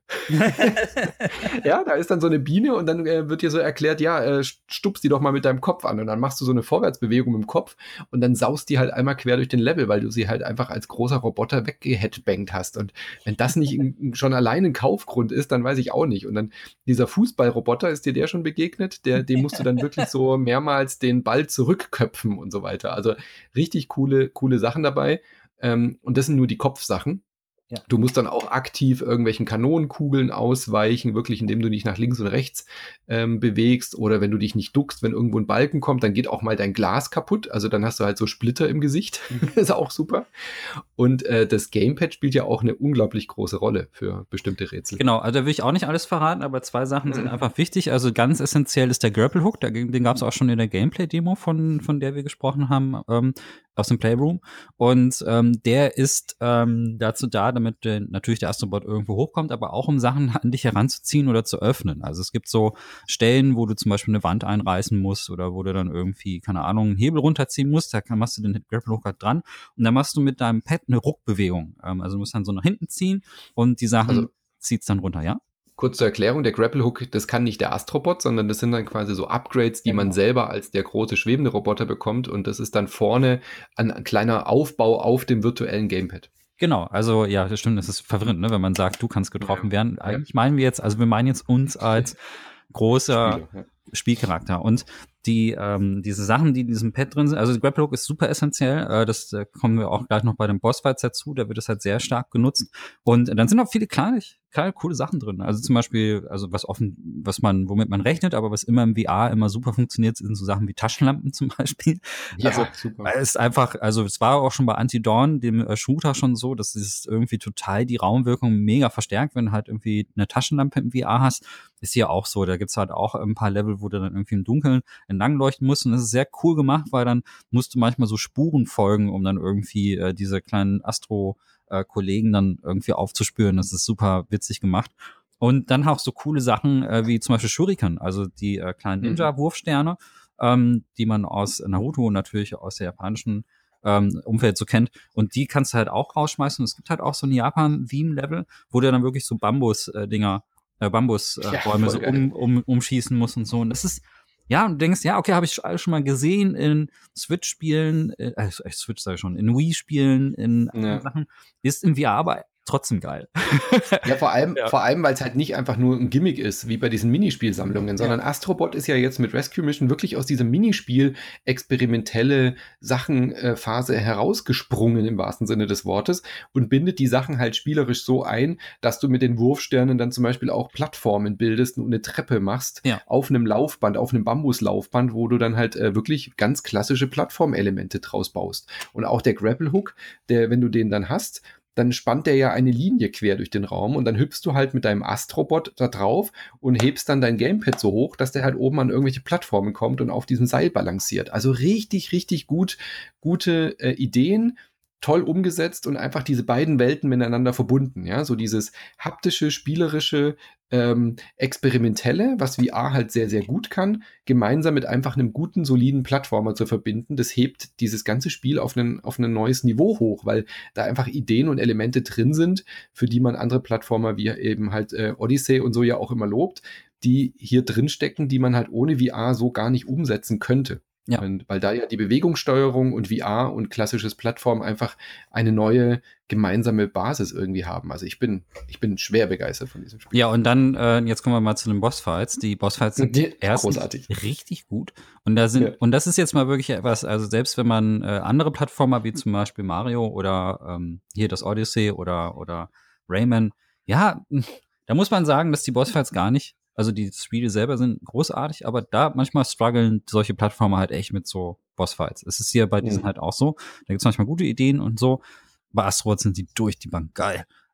Ja, da ist dann so eine Biene und dann äh, wird dir so erklärt, ja, äh, stupst die doch mal mit deinem Kopf an und dann machst du so eine Vorwärtsbewegung mit dem Kopf und dann saust die halt einmal quer durch den Level, weil du sie halt einfach als großer Roboter weggeheadbangt hast. Und wenn das nicht in, schon allein ein Kaufgrund ist, dann weiß ich auch nicht. Und dann dieser Fußballroboter, ist dir der schon begegnet? Der, dem musst du dann wirklich so mehrmals den Ball zurückköpfen und so weiter. Also richtig coole, coole Sachen dabei. Ähm, und das sind nur die Kopfsachen. Ja. Du musst dann auch aktiv irgendwelchen Kanonenkugeln ausweichen, wirklich indem du dich nach links und rechts ähm, bewegst oder wenn du dich nicht duckst, wenn irgendwo ein Balken kommt, dann geht auch mal dein Glas kaputt, also dann hast du halt so Splitter im Gesicht, ist auch super. Und äh, das Gamepad spielt ja auch eine unglaublich große Rolle für bestimmte Rätsel. Genau, also da will ich auch nicht alles verraten, aber zwei Sachen sind einfach wichtig, also ganz essentiell ist der Grapple Hook, den gab es auch schon in der Gameplay-Demo, von, von der wir gesprochen haben, ähm, aus dem Playroom und ähm, der ist ähm, dazu da, damit äh, natürlich der Astrobot irgendwo hochkommt, aber auch um Sachen an dich heranzuziehen oder zu öffnen. Also es gibt so Stellen, wo du zum Beispiel eine Wand einreißen musst oder wo du dann irgendwie, keine Ahnung, einen Hebel runterziehen musst, da machst du den Grapple Hook halt dran und dann machst du mit deinem Pad eine Ruckbewegung. Ähm, also du musst dann so nach hinten ziehen und die Sachen also, zieht's dann runter, ja? Kurz zur Erklärung, der Grapple Hook, das kann nicht der Astrobot, sondern das sind dann quasi so Upgrades, die genau. man selber als der große schwebende Roboter bekommt und das ist dann vorne ein, ein kleiner Aufbau auf dem virtuellen Gamepad. Genau, also ja, das stimmt, das ist verwirrend, ne, wenn man sagt, du kannst getroffen ja. werden. Eigentlich meinen wir jetzt, also wir meinen jetzt uns als großer Spieler, ja. Spielcharakter und die ähm, diese Sachen, die in diesem Pad drin sind, also der Grapple Hook ist super essentiell, äh, das da kommen wir auch gleich noch bei den Bossfights dazu, da wird es halt sehr stark genutzt und dann sind auch viele kleine, kleine coole Sachen drin, also zum Beispiel, also was offen, was man, womit man rechnet, aber was immer im V R immer super funktioniert, sind so Sachen wie Taschenlampen zum Beispiel. Ja, also, super. Es ist einfach, also es war auch schon bei Anti-Dawn, dem äh, Shooter schon so, dass es irgendwie total die Raumwirkung mega verstärkt, wenn du halt irgendwie eine Taschenlampe im V R hast, ist hier auch so, da gibt's halt auch ein paar Level, wo du dann irgendwie im Dunkeln entlang leuchten musst und das ist sehr cool gemacht, weil dann musst du manchmal so Spuren folgen, um dann irgendwie äh, diese kleinen Astro-Kollegen äh, dann irgendwie aufzuspüren. Das ist super witzig gemacht. Und dann auch so coole Sachen äh, wie zum Beispiel Shuriken, also die äh, kleinen Ninja-Wurfsterne, ähm, die man aus Naruto und natürlich aus der japanischen ähm, Umfeld so kennt. Und die kannst du halt auch rausschmeißen. Und es gibt halt auch so ein Japan-Theme-Level, wo du dann wirklich so Bambus-Dinger, äh, Bambus-Bäume äh, so um, um, umschießen musst und so. Und das ist ja, und du denkst, ja, okay, habe ich alles schon mal gesehen in Switch-Spielen, äh, äh Switch sage ich schon, in Wii-Spielen, in anderen ja. Sachen, ist im V R aber trotzdem geil. Ja, vor allem, ja. vor allem, weil es halt nicht einfach nur ein Gimmick ist, wie bei diesen Minispielsammlungen, sondern ja. Astrobot ist ja jetzt mit Rescue Mission wirklich aus dieser Minispiel experimentelle Sachenphase äh, herausgesprungen im wahrsten Sinne des Wortes und bindet die Sachen halt spielerisch so ein, dass du mit den Wurfsternen dann zum Beispiel auch Plattformen bildest und eine Treppe machst ja. auf einem Laufband, auf einem Bambuslaufband, wo du dann halt äh, wirklich ganz klassische Plattformelemente draus baust. Und auch der Grapple Hook, der, wenn du den dann hast, dann spannt der ja eine Linie quer durch den Raum und dann hüpfst du halt mit deinem Astrobot da drauf und hebst dann dein Gamepad so hoch, dass der halt oben an irgendwelche Plattformen kommt und auf diesem Seil balanciert. Also richtig, richtig gut, gute äh, Ideen, toll umgesetzt und einfach diese beiden Welten miteinander verbunden, ja, so dieses haptische, spielerische, ähm, experimentelle, was V R halt sehr, sehr gut kann, gemeinsam mit einfach einem guten, soliden Plattformer zu verbinden, das hebt dieses ganze Spiel auf einen, auf ein neues Niveau hoch, weil da einfach Ideen und Elemente drin sind, für die man andere Plattformer wie eben halt äh, Odyssey und so ja auch immer lobt, die hier drin stecken, die man halt ohne V R so gar nicht umsetzen könnte. Ja. Und weil da ja die Bewegungssteuerung und V R und klassisches Plattform einfach eine neue gemeinsame Basis irgendwie haben. Also ich bin, ich bin schwer begeistert von diesem Spiel. Ja, und dann, äh, jetzt kommen wir mal zu den Bossfights. Die Bossfights sind erstens richtig gut. Und da sind, ja. und das ist jetzt mal wirklich etwas, also selbst wenn man äh, andere Plattformer wie zum Beispiel Mario oder ähm, hier das Odyssey oder, oder Rayman, ja, da muss man sagen, dass die Bossfights gar nicht, also die Spiele selber sind großartig, aber da manchmal strugglen solche Plattformer halt echt mit so Bossfights. Es ist hier bei diesen mhm. halt auch so. Da gibt's manchmal gute Ideen und so. Bei Astrobot sind die durch die Bank geil.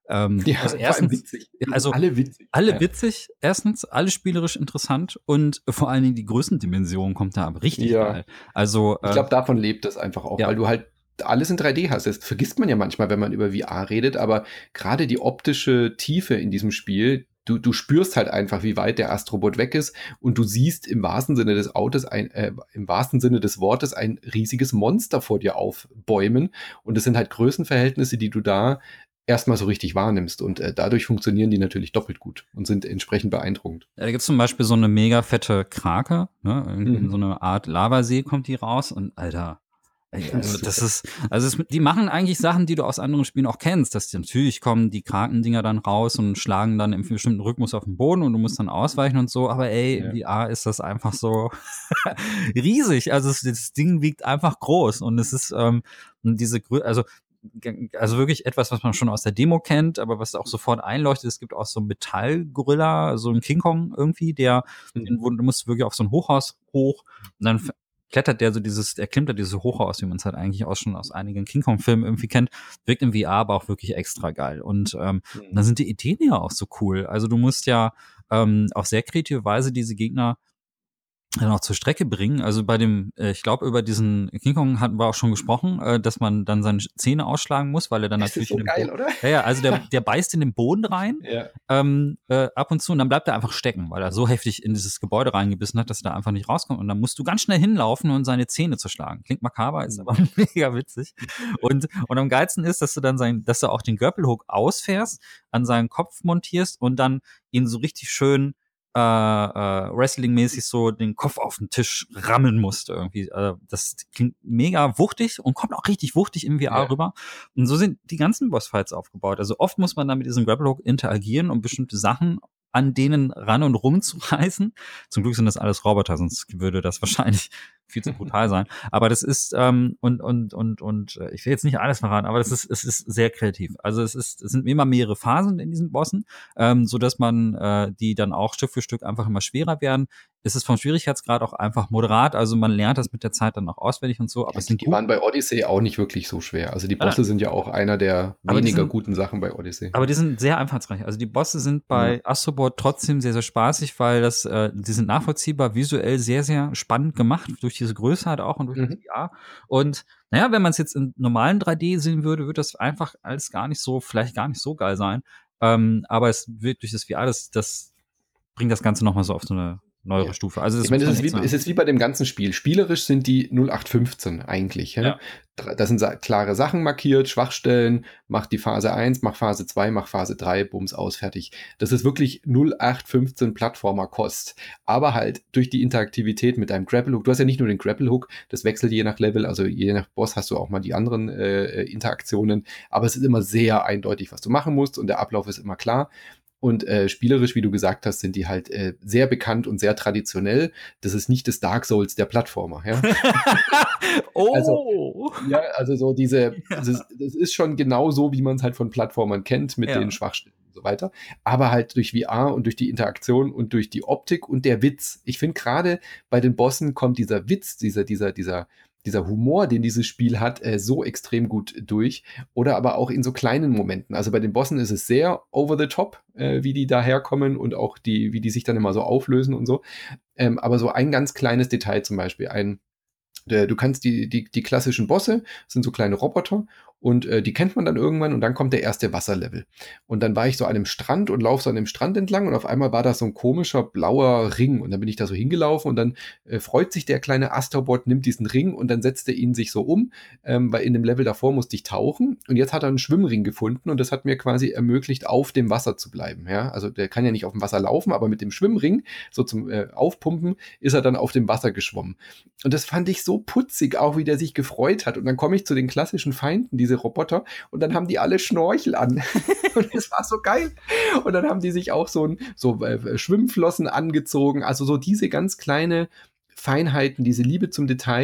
Ähm, ja, also erstens, witzig. Also alle witzig. Alle ja. witzig, erstens, alle spielerisch interessant und vor allen Dingen die Größendimension kommt da richtig ja. geil. Also, ich glaube, äh, davon lebt es einfach auch, ja. weil du halt alles in drei D hast. Das vergisst man ja manchmal, wenn man über V R redet, aber gerade die optische Tiefe in diesem Spiel, du, du spürst halt einfach, wie weit der Astrobot weg ist und du siehst im wahrsten Sinne des Autos ein, äh, im wahrsten Sinne des Wortes ein riesiges Monster vor dir aufbäumen und es sind halt Größenverhältnisse, die du da erstmal so richtig wahrnimmst und äh, dadurch funktionieren die natürlich doppelt gut und sind entsprechend beeindruckend. Ja, da gibt's zum Beispiel so eine mega fette Krake, ne? In, mhm. so eine Art Lavasee kommt die raus und Alter, also das ist, also es, die machen eigentlich Sachen, die du aus anderen Spielen auch kennst, dass die, natürlich kommen die Krakendinger dann raus und schlagen dann im bestimmten Rhythmus auf den Boden und du musst dann ausweichen und so, aber ey, ja. in V R ist das einfach so riesig, also es, das Ding wiegt einfach groß und es ist ähm, diese Größe, also also wirklich etwas, was man schon aus der Demo kennt, aber was auch sofort einleuchtet. Es gibt auch so einen Metallgorilla, so einen King Kong irgendwie, der, mhm. den, wo, du musst wirklich auf so ein Hochhaus hoch und dann klettert der so dieses, er klimmert dieses Hochhaus, wie man es halt eigentlich auch schon aus einigen King Kong-Filmen irgendwie kennt, wirkt im V R aber auch wirklich extra geil. Und ähm, mhm. dann sind die Ideen ja auch so cool. Also du musst ja ähm, auf sehr kreative Weise diese Gegner dann auch zur Strecke bringen. Also bei dem, äh, ich glaube, über diesen King Kong hatten wir auch schon gesprochen, äh, dass man dann seine Zähne ausschlagen muss, weil er dann das natürlich ist so in den geil, Bo- oder? Ja, ja, also der, der beißt in den Boden rein, ja. ähm, äh, ab und zu, und dann bleibt er einfach stecken, weil er so heftig in dieses Gebäude reingebissen hat, dass er da einfach nicht rauskommt. Und dann musst du ganz schnell hinlaufen und seine Zähne zerschlagen. Klingt makaber, ist aber mega witzig. Und, und am geilsten ist, dass du dann sein, dass du auch den Grapple-Hook ausfährst, an seinen Kopf montierst und dann ihn so richtig schön Äh, äh, Wrestling-mäßig so den Kopf auf den Tisch rammen musste irgendwie. Äh, das klingt mega wuchtig und kommt auch richtig wuchtig im V R ja. rüber. Und so sind die ganzen Bossfights aufgebaut. Also oft muss man dann mit diesem Grapple-Hook interagieren, um bestimmte Sachen an denen ran und rum zu reißen. Zum Glück sind das alles Roboter, sonst würde das wahrscheinlich viel zu brutal sein. Aber das ist, ähm, und, und, und, und, ich will jetzt nicht alles verraten, aber das ist, es ist sehr kreativ. Also es ist, es sind immer mehrere Phasen in diesen Bossen, ähm, so dass man, äh, die dann auch Stück für Stück einfach immer schwerer werden. Es ist vom Schwierigkeitsgrad auch einfach moderat, also man lernt das mit der Zeit dann auch auswendig und so. Aber ja, es sind die gut. waren bei Odyssey auch nicht wirklich so schwer. Also die Bosse ah. sind ja auch einer der aber weniger sind, guten Sachen bei Odyssey. Aber die sind sehr einfallsreich. Also die Bosse sind bei ja. Astrobot trotzdem sehr, sehr spaßig, weil das, äh, die sind nachvollziehbar, visuell sehr, sehr spannend gemacht, durch diese Größe halt auch und durch mhm. das V R. Und naja, wenn man es jetzt in normalen drei D sehen würde, würde das einfach alles gar nicht so, vielleicht gar nicht so geil sein. Ähm, aber es wird durch das V R, das, das bringt das Ganze nochmal so auf so eine neuere ja. Stufe. Also das ich meine, es ist, wie, es ist wie bei dem ganzen Spiel. Spielerisch sind die null acht fünfzehn eigentlich. Ja? Ja. Da sind klare Sachen markiert, Schwachstellen, mach die Phase eins, mach Phase zwei, mach Phase drei, bums, aus, fertig. Das ist wirklich null acht fünfzehn Plattformer-Kost. Aber halt durch die Interaktivität mit deinem Grapple-Hook. Du hast ja nicht nur den Grapple-Hook, das wechselt je nach Level, also je nach Boss hast du auch mal die anderen äh, Interaktionen. Aber es ist immer sehr eindeutig, was du machen musst und der Ablauf ist immer klar. Und äh, spielerisch, wie du gesagt hast, sind die halt äh, sehr bekannt und sehr traditionell. Das ist nicht das Dark Souls der Plattformer. Ja? oh! Also, ja, also so diese, ja. das, ist, das ist schon genau so, wie man es halt von Plattformern kennt, mit ja. den Schwachstellen und so weiter. Aber halt durch V R und durch die Interaktion und durch die Optik und der Witz. Ich finde gerade bei den Bossen kommt dieser Witz, dieser, dieser, dieser dieser Humor, den dieses Spiel hat, äh, so extrem gut durch. Oder aber auch in so kleinen Momenten. Also bei den Bossen ist es sehr over the top, äh, wie die daherkommen und auch die, wie die sich dann immer so auflösen und so. Ähm, aber so ein ganz kleines Detail zum Beispiel, ein Du kannst die, die, die klassischen Bosse, sind so kleine Roboter und äh, die kennt man dann irgendwann und dann kommt der erste Wasserlevel. Und dann war ich so an einem Strand und laufe so an dem Strand entlang und auf einmal war da so ein komischer blauer Ring und dann bin ich da so hingelaufen und dann äh, freut sich der kleine Astrobot, nimmt diesen Ring und dann setzt er ihn sich so um, ähm, weil in dem Level davor musste ich tauchen und jetzt hat er einen Schwimmring gefunden und das hat mir quasi ermöglicht, auf dem Wasser zu bleiben. Ja? Also der kann ja nicht auf dem Wasser laufen, aber mit dem Schwimmring, so zum äh, Aufpumpen, ist er dann auf dem Wasser geschwommen. Und das fand ich so putzig, auch wie der sich gefreut hat. Und dann komme ich zu den klassischen Feinden, diese Roboter, und dann haben die alle Schnorchel an. Und das war so geil. Und dann haben die sich auch so, ein, so äh, Schwimmflossen angezogen. Also so diese ganz kleine Feinheiten, diese Liebe zum Detail,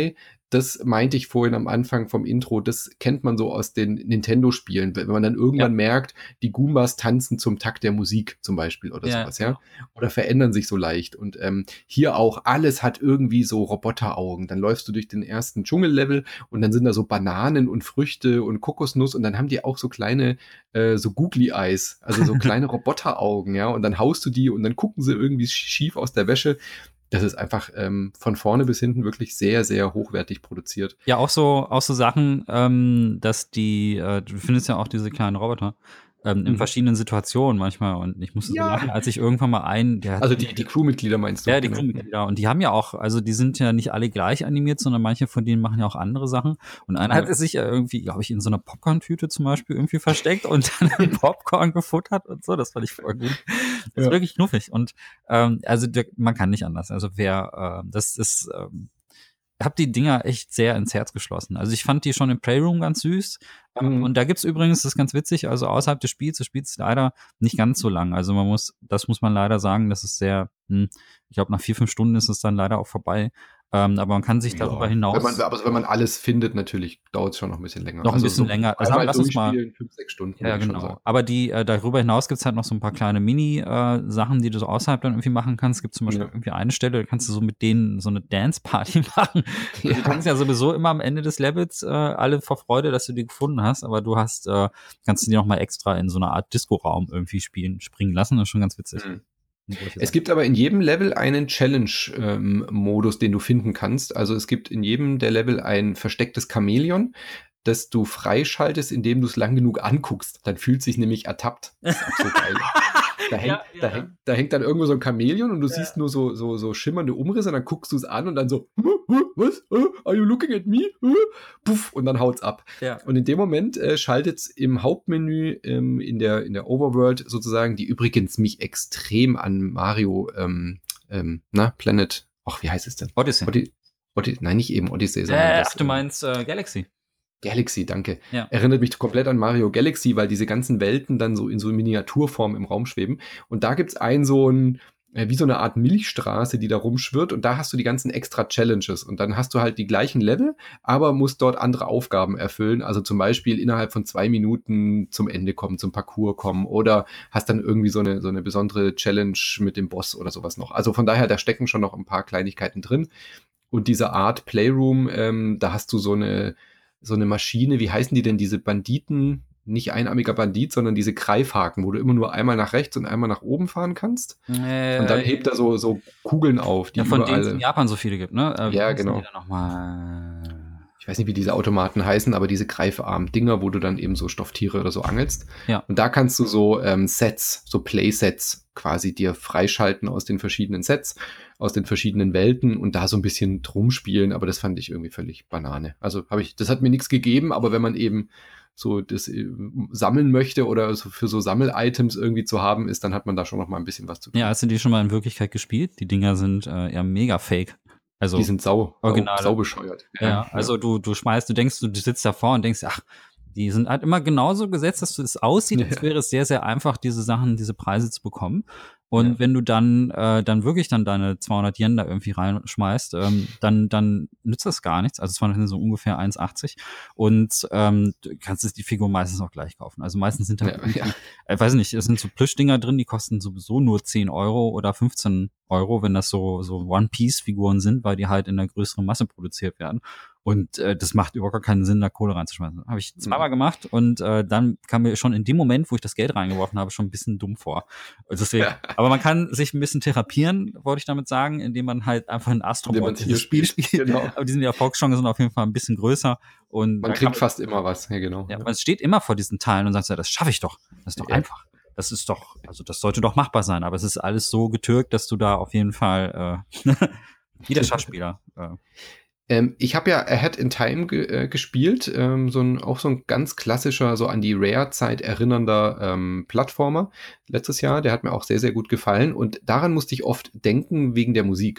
das meinte ich vorhin am Anfang vom Intro, das kennt man so aus den Nintendo-Spielen, wenn man dann irgendwann ja. merkt, die Goombas tanzen zum Takt der Musik zum Beispiel oder ja, sowas, ja. Genau. Oder verändern sich so leicht. Und ähm, hier auch, alles hat irgendwie so Roboteraugen. Dann läufst du durch den ersten Dschungellevel und dann sind da so Bananen und Früchte und Kokosnuss und dann haben die auch so kleine, äh, so Googly-Eyes, also so kleine Roboteraugen, ja. Und dann haust du die und dann gucken sie irgendwie schief aus der Wäsche. Das ist einfach ähm, von vorne bis hinten wirklich sehr, sehr hochwertig produziert. Ja, auch so, auch so Sachen, ähm, dass die, äh, du findest ja auch diese kleinen Roboter ähm, in mhm. verschiedenen Situationen manchmal und ich musste ja. so lachen, als ich irgendwann mal einen, der also die, die Crewmitglieder meinst du? Ja, die genau. Crewmitglieder und die haben ja auch, also die sind ja nicht alle gleich animiert, sondern manche von denen machen ja auch andere Sachen und einer ja. hat sich ja irgendwie, glaube ich, in so einer Popcorn-Tüte zum Beispiel irgendwie versteckt und dann Popcorn gefuttert und so, das fand ich voll gut. Das ja. ist wirklich knuffig und ähm, also der, man kann nicht anders, also wer, äh, das ist ähm, ich habe die Dinger echt sehr ins Herz geschlossen. Also ich fand die schon im Playroom ganz süß. Mhm. Und da gibt's übrigens, das ist ganz witzig, also außerhalb des Spiels, das Spiel ist leider nicht ganz so lang. Also man muss, das muss man leider sagen, das ist sehr, hm, ich glaube nach vier, fünf Stunden ist es dann leider auch vorbei. Ähm, aber man kann sich darüber ja, hinaus. Wenn man, aber wenn man alles findet, natürlich dauert es schon noch ein bisschen länger. Noch ein also bisschen so länger. Also lass uns mal. fünf, sechs Stunden. Ja, genau. Aber die, äh, darüber hinaus gibt's halt noch so ein paar kleine Mini-Sachen, äh, die du so außerhalb dann irgendwie machen kannst. Es gibt zum Beispiel ja. irgendwie eine Stelle, da kannst du so mit denen so eine Dance-Party machen. Ja. Du kannst ja sowieso immer am Ende des Levels äh, alle vor Freude, dass du die gefunden hast, aber du hast, äh, kannst du die noch mal extra in so einer Art Disco-Raum irgendwie spielen, springen lassen. Das ist schon ganz witzig. Mhm. Es gibt aber in jedem Level einen Challenge-Modus, ähm, den du finden kannst. Also es gibt in jedem der Level ein verstecktes Chamäleon, das du freischaltest, indem du es lang genug anguckst. Dann fühlt sich nämlich ertappt. Das ist so geil. Da hängt, ja, ja. Da, hängt, da hängt dann irgendwo so ein Chamäleon und du ja. siehst nur so, so, so schimmernde Umrisse und dann guckst du es an und dann so, was? Are you looking at me? Puff, und dann haut's ab. Ja. Und in dem Moment äh, schaltet es im Hauptmenü ähm, in, der, in der Overworld sozusagen, die übrigens mich extrem an Mario, ähm, ähm, na, Planet, ach, wie heißt es denn? Odyssey. Odyssey. Odyssey. Nein, nicht eben Odyssey, sondern äh, das. Ach, du meinst äh, Galaxy. Galaxy, danke. Ja. Erinnert mich komplett an Mario Galaxy, weil diese ganzen Welten dann so in so Miniaturform im Raum schweben. Und da gibt's ein so ein, äh, wie so eine Art Milchstraße, die da rumschwirrt. Und da hast du die ganzen extra Challenges. Und dann hast du halt die gleichen Level, aber musst dort andere Aufgaben erfüllen. Also zum Beispiel innerhalb von zwei Minuten zum Ende kommen, zum Parcours kommen. Oder hast dann irgendwie so eine, so eine besondere Challenge mit dem Boss oder sowas noch. Also von daher, da stecken schon noch ein paar Kleinigkeiten drin. Und diese Art Playroom, ähm, da hast du so eine so eine Maschine, wie heißen die denn, diese Banditen, nicht einarmiger Bandit, sondern diese Greifhaken, wo du immer nur einmal nach rechts und einmal nach oben fahren kannst. Äh, und dann hebt er so, so Kugeln auf, die ja, von überall, denen es in Japan so viele gibt, ne? Äh, ja, genau. Noch mal? Ich weiß nicht, wie diese Automaten heißen, aber diese Greifarm-Dinger, wo du dann eben so Stofftiere oder so angelst. Ja. Und da kannst du so ähm, Sets, so Playsets quasi dir freischalten aus den verschiedenen Sets, aus den verschiedenen Welten und da so ein bisschen drum spielen, aber das fand ich irgendwie völlig Banane. Also habe ich, das hat mir nichts gegeben, aber wenn man eben so das äh, sammeln möchte oder so für so Sammel-Items irgendwie zu haben ist, dann hat man da schon noch mal ein bisschen was zu tun. Ja, hast du die schon mal in Wirklichkeit gespielt? Die Dinger sind äh, ja mega fake. Also die sind sau, original. sau, sau bescheuert. Ja, ja, also du, du schmeißt, du denkst, du sitzt davor und denkst, ach, die sind halt immer genauso gesetzt, dass es aussieht, ja. als wäre es sehr, sehr einfach, diese Sachen, diese Preise zu bekommen. Und ja. wenn du dann äh, dann wirklich dann deine zweihundert Yen da irgendwie reinschmeißt, ähm, dann dann nützt das gar nichts. Also zweihundert Yen so ungefähr eins achtzig und ähm, du kannst es die Figur meistens auch gleich kaufen. Also meistens sind da, ja, ja. äh, weiß nicht, es sind so Plüschdinger drin, die kosten sowieso nur zehn Euro oder fünfzehn Euro, wenn das so so One-Piece-Figuren sind, weil die halt in der größeren Masse produziert werden. Und äh, das macht überhaupt gar keinen Sinn, da Kohle reinzuschmeißen. Habe ich zweimal mhm. gemacht und äh, dann kam mir schon in dem Moment, wo ich das Geld reingeworfen habe, schon ein bisschen dumm vor. Und deswegen, ja. Aber man kann sich ein bisschen therapieren, wollte ich damit sagen, indem man halt einfach ein Astrobot dieses Spiel spielt. Genau. Aber die sind, die Erfolgschancen sind auf jeden Fall ein bisschen größer. Und man kriegt man, fast immer was, ja genau. Ja, man steht immer vor diesen Teilen und sagt, ja, das schaffe ich doch. Das ist doch ja. einfach. Das ist doch, also das sollte doch machbar sein. Aber es ist alles so getürkt, dass du da auf jeden Fall äh, wie der Schachspieler äh, Ähm, ich habe ja Ahead in Time ge- äh, gespielt, ähm, so ein, auch so ein ganz klassischer, so an die Rare-Zeit erinnernder ähm, Plattformer letztes Jahr. Der hat mir auch sehr, sehr gut gefallen und daran musste ich oft denken wegen der Musik.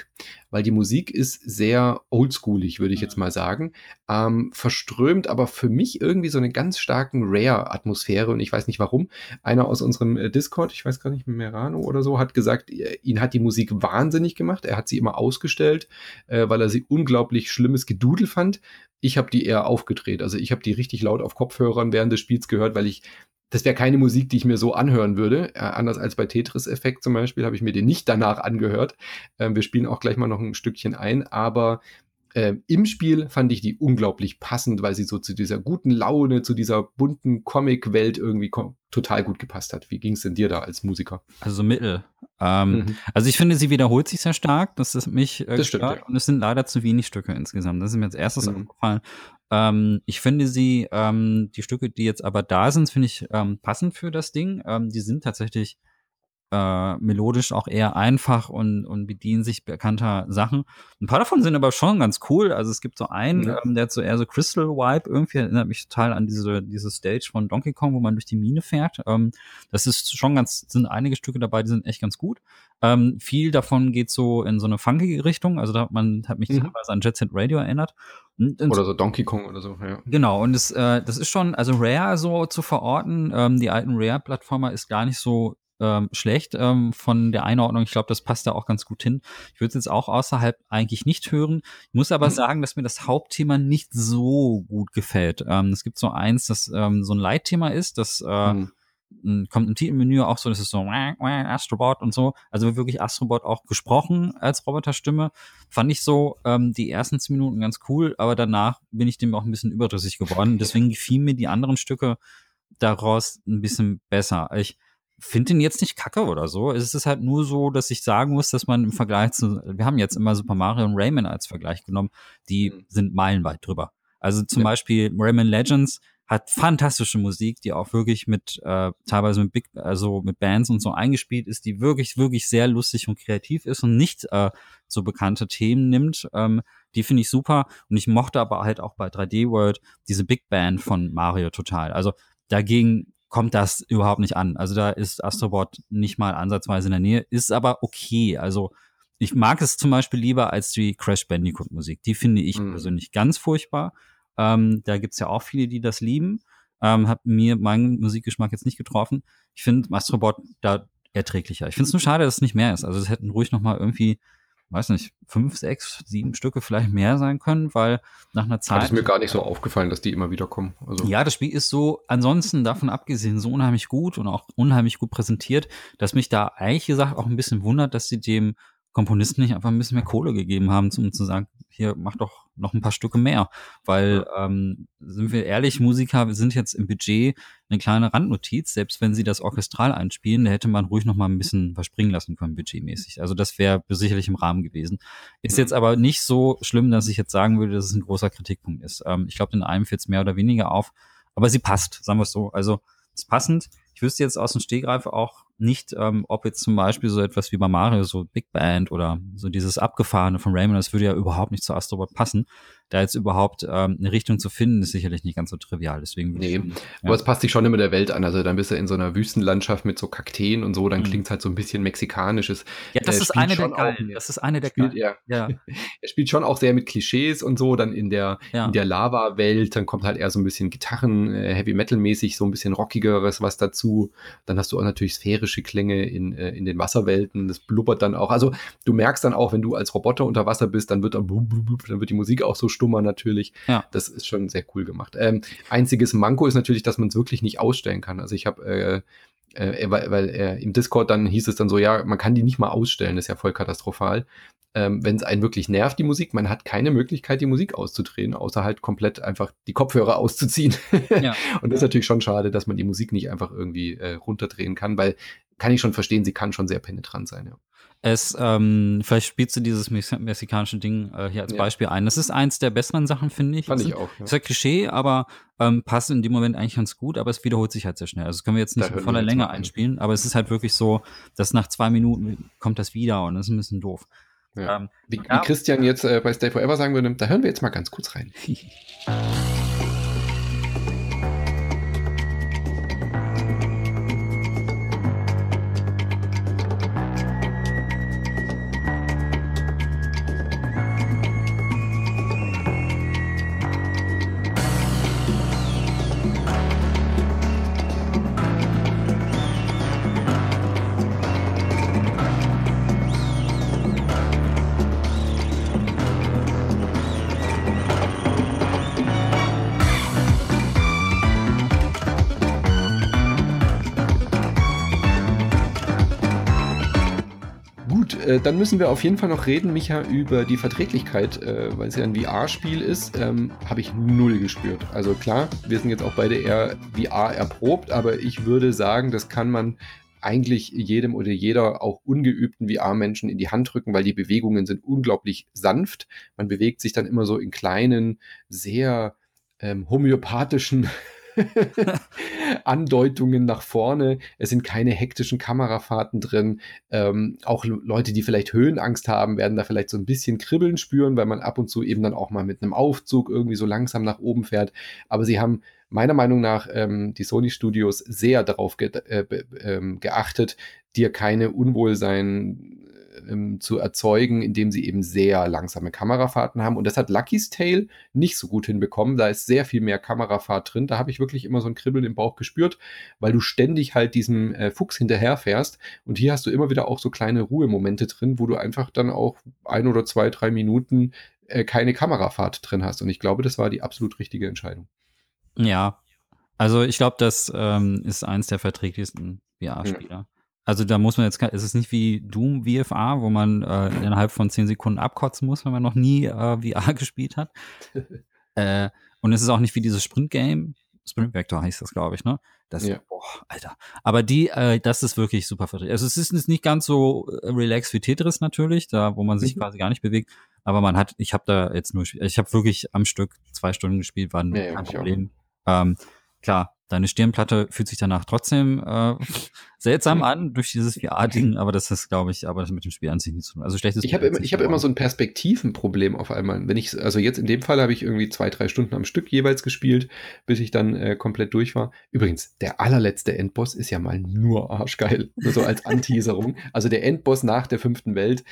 weil die Musik ist sehr oldschoolig, würde ich jetzt mal sagen, ähm, verströmt aber für mich irgendwie so eine ganz starken Rare-Atmosphäre und ich weiß nicht warum. Einer aus unserem äh, Discord, ich weiß gar nicht, Merano oder so, hat gesagt, ihn hat die Musik wahnsinnig gemacht. Er hat sie immer ausgestellt, äh, weil er sie unglaublich schlimmes Gedudel fand. Ich habe die eher aufgedreht. Also ich habe die richtig laut auf Kopfhörern während des Spiels gehört, weil ich, das wäre keine Musik, die ich mir so anhören würde. Äh, anders als bei Tetris Effect zum Beispiel habe ich mir den nicht danach angehört. Ähm, wir spielen auch gleich mal noch ein Stückchen ein, aber äh, im Spiel fand ich die unglaublich passend, weil sie so zu dieser guten Laune, zu dieser bunten Comic-Welt irgendwie kom- total gut gepasst hat. Wie ging es denn dir da als Musiker? Also mittel. Ähm, mhm. Also ich finde, sie wiederholt sich sehr stark. Das ist mich äh, das stimmt, ja. Und es sind leider zu wenig Stücke insgesamt. Das ist mir als erstes mhm. aufgefallen. Ähm, ich finde sie, ähm, die Stücke, die jetzt aber da sind, finde ich ähm, passend für das Ding. Ähm, die sind tatsächlich Äh, melodisch auch eher einfach und, und bedienen sich bekannter Sachen. Ein paar davon sind aber schon ganz cool. Also es gibt so einen, ja. ähm, der hat so eher so Crystal-Vibe irgendwie, erinnert mich total an diese, diese Stage von Donkey Kong, wo man durch die Mine fährt. Ähm, das ist schon ganz, sind einige Stücke dabei, die sind echt ganz gut. Ähm, viel davon geht so in so eine funkige Richtung. Also da hat man, hat mich mhm. teilweise an Jet Set Radio erinnert. Und, und oder so Donkey Kong oder so, ja. Genau, und das, äh, das ist schon, also Rare so zu verorten. Ähm, die alten Rare-Plattformer ist gar nicht so Ähm, schlecht ähm, von der Einordnung. Ich glaube, das passt da auch ganz gut hin. Ich würde es jetzt auch außerhalb eigentlich nicht hören. Ich muss aber mhm. sagen, dass mir das Hauptthema nicht so gut gefällt. Ähm, es gibt so eins, das ähm, so ein Leitthema ist, das äh, mhm. kommt im Titelmenü auch so, das ist so Astrobot und so. Also wirklich Astrobot auch gesprochen als Roboterstimme. Fand ich so ähm, die ersten zehn Minuten ganz cool, aber danach bin ich dem auch ein bisschen überdrüssig geworden. Deswegen gefielen mir die anderen Stücke daraus ein bisschen besser. Ich finde ihn jetzt nicht kacke oder so. Es ist halt nur so, dass ich sagen muss, dass man im Vergleich zu, wir haben jetzt immer Super Mario und Rayman als Vergleich genommen, die mhm. sind meilenweit drüber. Also zum ja. Beispiel Rayman Legends hat fantastische Musik, die auch wirklich mit, äh, teilweise mit Big, also mit Bands und so eingespielt ist, die wirklich, wirklich sehr lustig und kreativ ist und nicht äh, so bekannte Themen nimmt. Ähm, die finde ich super. Und ich mochte aber halt auch bei drei D World diese Big Band von Mario total. Also dagegen kommt das überhaupt nicht an. Also da ist Astrobot nicht mal ansatzweise in der Nähe, ist aber okay. Also ich mag es zum Beispiel lieber als die Crash Bandicoot Musik. Die finde ich mhm. persönlich ganz furchtbar. Ähm, da gibt's ja auch viele, die das lieben. Ähm, hat mir meinen Musikgeschmack jetzt nicht getroffen. Ich finde Astrobot da erträglicher. Ich finde es nur schade, dass es nicht mehr ist. Also es hätten ruhig noch mal irgendwie, weiß nicht, fünf, sechs, sieben Stücke vielleicht mehr sein können, weil nach einer Zeit... Hat es mir gar nicht so aufgefallen, dass die immer wieder kommen. Also ja, das Spiel ist so, ansonsten davon abgesehen, so unheimlich gut und auch unheimlich gut präsentiert, dass mich da ehrlich gesagt auch ein bisschen wundert, dass sie dem Komponisten nicht einfach ein bisschen mehr Kohle gegeben haben, um zu sagen, hier, mach doch noch ein paar Stücke mehr. Weil, ja. ähm, sind wir ehrlich, Musiker sind jetzt im Budget eine kleine Randnotiz. Selbst wenn sie das orchestral einspielen, da hätte man ruhig noch mal ein bisschen verspringen lassen können, budgetmäßig. Also das wäre sicherlich im Rahmen gewesen. Ist jetzt aber nicht so schlimm, dass ich jetzt sagen würde, dass es ein großer Kritikpunkt ist. Ähm, ich glaube, den einem fällt es mehr oder weniger auf. Aber sie passt, sagen wir es so. Also, ist passend. Ich wüsste jetzt aus dem Stegreif auch nicht, ähm, ob jetzt zum Beispiel so etwas wie bei Mario, so Big Band oder so dieses Abgefahrene von Rayman, das würde ja überhaupt nicht zu Astrobot passen. Da jetzt überhaupt ähm, eine Richtung zu finden, ist sicherlich nicht ganz so trivial. Deswegen nee, ich, ja. aber es passt sich schon immer der Welt an. Also dann bist du in so einer Wüstenlandschaft mit so Kakteen und so, dann mhm. klingt es halt so ein bisschen mexikanisches. Ja, das äh, ist eine der Geilen. Das ist eine der Geilen. Er, ja. er spielt schon auch sehr mit Klischees und so, dann in der, ja. in der Lava-Welt, dann kommt halt eher so ein bisschen Gitarren, äh, Heavy-Metal-mäßig, so ein bisschen rockigeres was dazu. Dann hast du auch natürlich sphärische Klänge in, äh, in den Wasserwelten, das blubbert dann auch. Also du merkst dann auch, wenn du als Roboter unter Wasser bist, dann wird dann, dann wird die Musik auch so stummer natürlich. Ja. Das ist schon sehr cool gemacht. Ähm, einziges Manko ist natürlich, dass man es wirklich nicht ausstellen kann. Also ich habe, äh, äh, weil, weil äh, im Discord dann hieß es dann so, ja, man kann die nicht mal ausstellen, das ist ja voll katastrophal. Ähm, wenn es einen wirklich nervt, die Musik, man hat keine Möglichkeit, die Musik auszudrehen, außer halt komplett einfach die Kopfhörer auszuziehen. Ja. Und das ist natürlich schon schade, dass man die Musik nicht einfach irgendwie äh, runterdrehen kann, weil kann ich schon verstehen, sie kann schon sehr penetrant sein, ja. Es, ähm, vielleicht spielst du dieses mexikanische Ding äh, hier als ja. Beispiel ein. Das ist eins der besseren Sachen, finde ich. Fand ich auch. Ja. Ist ja Klischee, aber ähm, passt in dem Moment eigentlich ganz gut, aber es wiederholt sich halt sehr schnell. Also das können wir jetzt nicht in voller Länge einspielen, aber es ist halt wirklich so, dass nach zwei Minuten kommt das wieder und das ist ein bisschen doof. Ja. Ähm, wie, ja. wie Christian jetzt äh, bei Stay Forever sagen würde, da hören wir jetzt mal ganz kurz rein. äh, dann müssen wir auf jeden Fall noch reden, Micha, über die Verträglichkeit, äh, weil es ja ein V R-Spiel ist, ähm, habe ich null gespürt. Also klar, wir sind jetzt auch beide eher V R erprobt, aber ich würde sagen, das kann man eigentlich jedem oder jeder auch ungeübten V R-Menschen in die Hand drücken, weil die Bewegungen sind unglaublich sanft. Man bewegt sich dann immer so in kleinen, sehr ähm, homöopathischen Andeutungen nach vorne. Es sind keine hektischen Kamerafahrten drin. Ähm, auch Leute, die vielleicht Höhenangst haben, werden da vielleicht so ein bisschen Kribbeln spüren, weil man ab und zu eben dann auch mal mit einem Aufzug irgendwie so langsam nach oben fährt. Aber sie haben meiner Meinung nach ähm, die Sony-Studios sehr darauf ge äh, ähm, geachtet, dir keine Unwohlsein ähm, zu erzeugen, indem sie eben sehr langsame Kamerafahrten haben. Und das hat Lucky's Tale nicht so gut hinbekommen. Da ist sehr viel mehr Kamerafahrt drin. Da habe ich wirklich immer so ein Kribbeln im Bauch gespürt, weil du ständig halt diesem äh, Fuchs hinterherfährst. Und hier hast du immer wieder auch so kleine Ruhemomente drin, wo du einfach dann auch ein oder zwei, drei Minuten äh, keine Kamerafahrt drin hast. Und ich glaube, das war die absolut richtige Entscheidung. Ja, also ich glaube, das ähm, ist eins der verträglichsten V R-Spieler. Hm. Also da muss man jetzt, es ist nicht wie Doom V F A, wo man äh, innerhalb von zehn Sekunden abkotzen muss, wenn man noch nie äh, V R gespielt hat. äh, und es ist auch nicht wie dieses Sprint-Game. Sprint Vector heißt das, glaube ich, ne? Das, ja. Boah, Alter. Aber die, äh, das ist wirklich super verträglich. Also es ist nicht ganz so relaxed wie Tetris natürlich, da wo man sich mhm. quasi gar nicht bewegt. Aber man hat, ich habe da jetzt nur, ich habe wirklich am Stück zwei Stunden gespielt, war ja, kein Problem. Ähm, klar, deine Stirnplatte fühlt sich danach trotzdem äh, seltsam an durch dieses V R-Ding, aber das ist, glaube ich, aber das mit dem Spiel an sich nicht zu tun. Also schlechtes Ich habe immer, ich habe immer so ein Perspektivenproblem auf einmal. Wenn ich, also jetzt in dem Fall habe ich irgendwie zwei, drei Stunden am Stück jeweils gespielt, bis ich dann äh, komplett durch war. Übrigens, der allerletzte Endboss ist ja mal nur arschgeil. Nur so als Anteaserung. Also der Endboss nach der fünften Welt,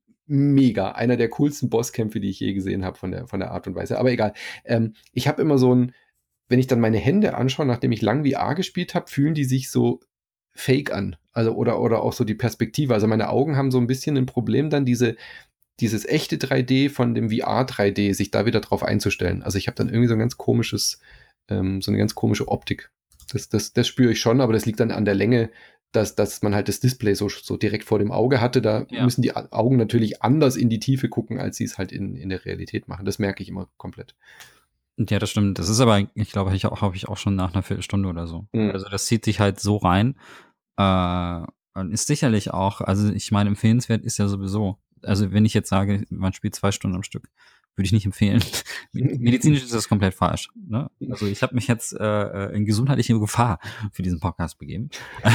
mega. Einer der coolsten Bosskämpfe, die ich je gesehen habe von der, von der Art und Weise. Aber egal. Ähm, ich habe immer so ein, wenn ich dann meine Hände anschaue, nachdem ich lang V R gespielt habe, fühlen die sich so fake an. Also, oder, oder auch so die Perspektive. Also meine Augen haben so ein bisschen ein Problem, dann diese, dieses echte drei D von dem V R drei D, sich da wieder drauf einzustellen. Also ich habe dann irgendwie so ein ganz komisches, ähm, so eine ganz komische Optik. Das, das, das spüre ich schon, aber das liegt dann an der Länge, dass, dass man halt das Display so, so direkt vor dem Auge hatte. Da ja. müssen die Augen natürlich anders in die Tiefe gucken, als sie es halt in, in der Realität machen. Das merke ich immer komplett. Ja, das stimmt. Das ist aber, ich glaube, ich auch, habe ich auch schon nach einer Viertelstunde oder so. Mhm. Also das zieht sich halt so rein. Äh, und ist sicherlich auch, also ich meine, empfehlenswert ist ja sowieso. Also wenn ich jetzt sage, man spielt zwei Stunden am Stück, würde ich nicht empfehlen. Medizinisch ist das komplett falsch. Ne? Also ich habe mich jetzt äh, in gesundheitliche Gefahr für diesen Podcast begeben.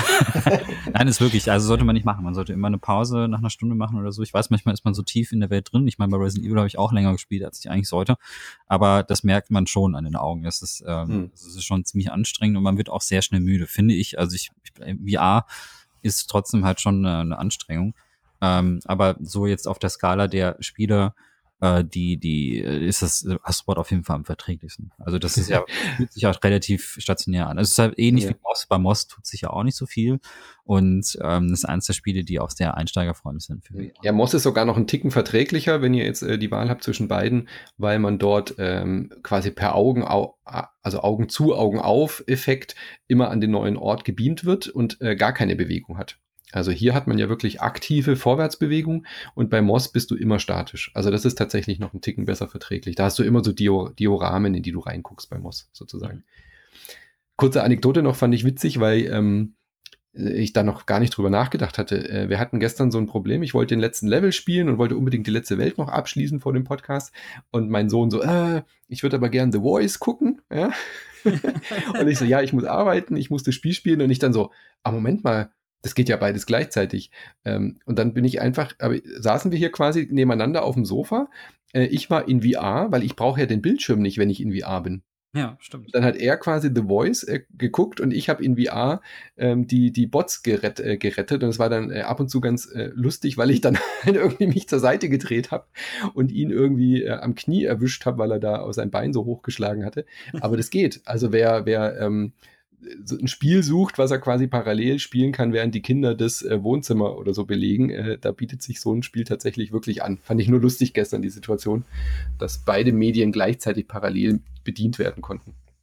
Nein, ist wirklich, also sollte man nicht machen. Man sollte immer eine Pause nach einer Stunde machen oder so. Ich weiß, manchmal ist man so tief in der Welt drin. Ich meine, bei Resident Evil habe ich auch länger gespielt, als ich eigentlich sollte. Aber das merkt man schon an den Augen. Das ist, ähm, hm. das ist schon ziemlich anstrengend und man wird auch sehr schnell müde, finde ich. Also ich, ich V R ist trotzdem halt schon eine, eine Anstrengung. Ähm, aber so jetzt auf der Skala der Spiele, äh, die, die, ist das Astrobot auf jeden Fall am verträglichsten. Also das ist ja, fühlt sich auch relativ stationär an. Also es ist halt ähnlich ja. wie Moss. Bei Moss tut sich ja auch nicht so viel. Und ähm, das ist eines der Spiele, die auch sehr einsteigerfreundlich sind für V R. Ja, Moss ist sogar noch einen Ticken verträglicher, wenn ihr jetzt äh, die Wahl habt zwischen beiden, weil man dort ähm, quasi per Augen, au, also Augen zu, Augen auf Effekt immer an den neuen Ort gebeamt wird und äh, gar keine Bewegung hat. Also hier hat man ja wirklich aktive Vorwärtsbewegung und bei Moss bist du immer statisch. Also das ist tatsächlich noch ein Ticken besser verträglich. Da hast du immer so Dio- Dioramen, in die du reinguckst bei Moss sozusagen. Kurze Anekdote noch, fand ich witzig, weil ähm, ich da noch gar nicht drüber nachgedacht hatte. Äh, wir hatten gestern so ein Problem. Ich wollte den letzten Level spielen und wollte unbedingt die letzte Welt noch abschließen vor dem Podcast. Und mein Sohn so, äh, ich würde aber gern The Voice gucken. Ja? Und ich so, ja, ich muss arbeiten, ich muss das Spiel spielen. Und ich dann so, ah, Moment mal, das geht ja beides gleichzeitig. Ähm, und dann bin ich einfach, aber saßen wir hier quasi nebeneinander auf dem Sofa. Äh, ich war in V R, weil ich brauche ja den Bildschirm nicht, wenn ich in V R bin. Ja, stimmt. Dann hat er quasi The Voice äh, geguckt und ich habe in V R ähm, die, die Bots gerett, äh, gerettet. Und es war dann äh, ab und zu ganz äh, lustig, weil ich dann halt irgendwie mich zur Seite gedreht habe und ihn irgendwie äh, am Knie erwischt habe, weil er da aus sein Bein so hochgeschlagen hatte. Aber das geht. Also wer, wer ähm, so ein Spiel sucht, was er quasi parallel spielen kann, während die Kinder das äh, Wohnzimmer oder so belegen, äh, da bietet sich so ein Spiel tatsächlich wirklich an. Fand ich nur lustig gestern, die Situation, dass beide Medien gleichzeitig parallel bedient werden konnten.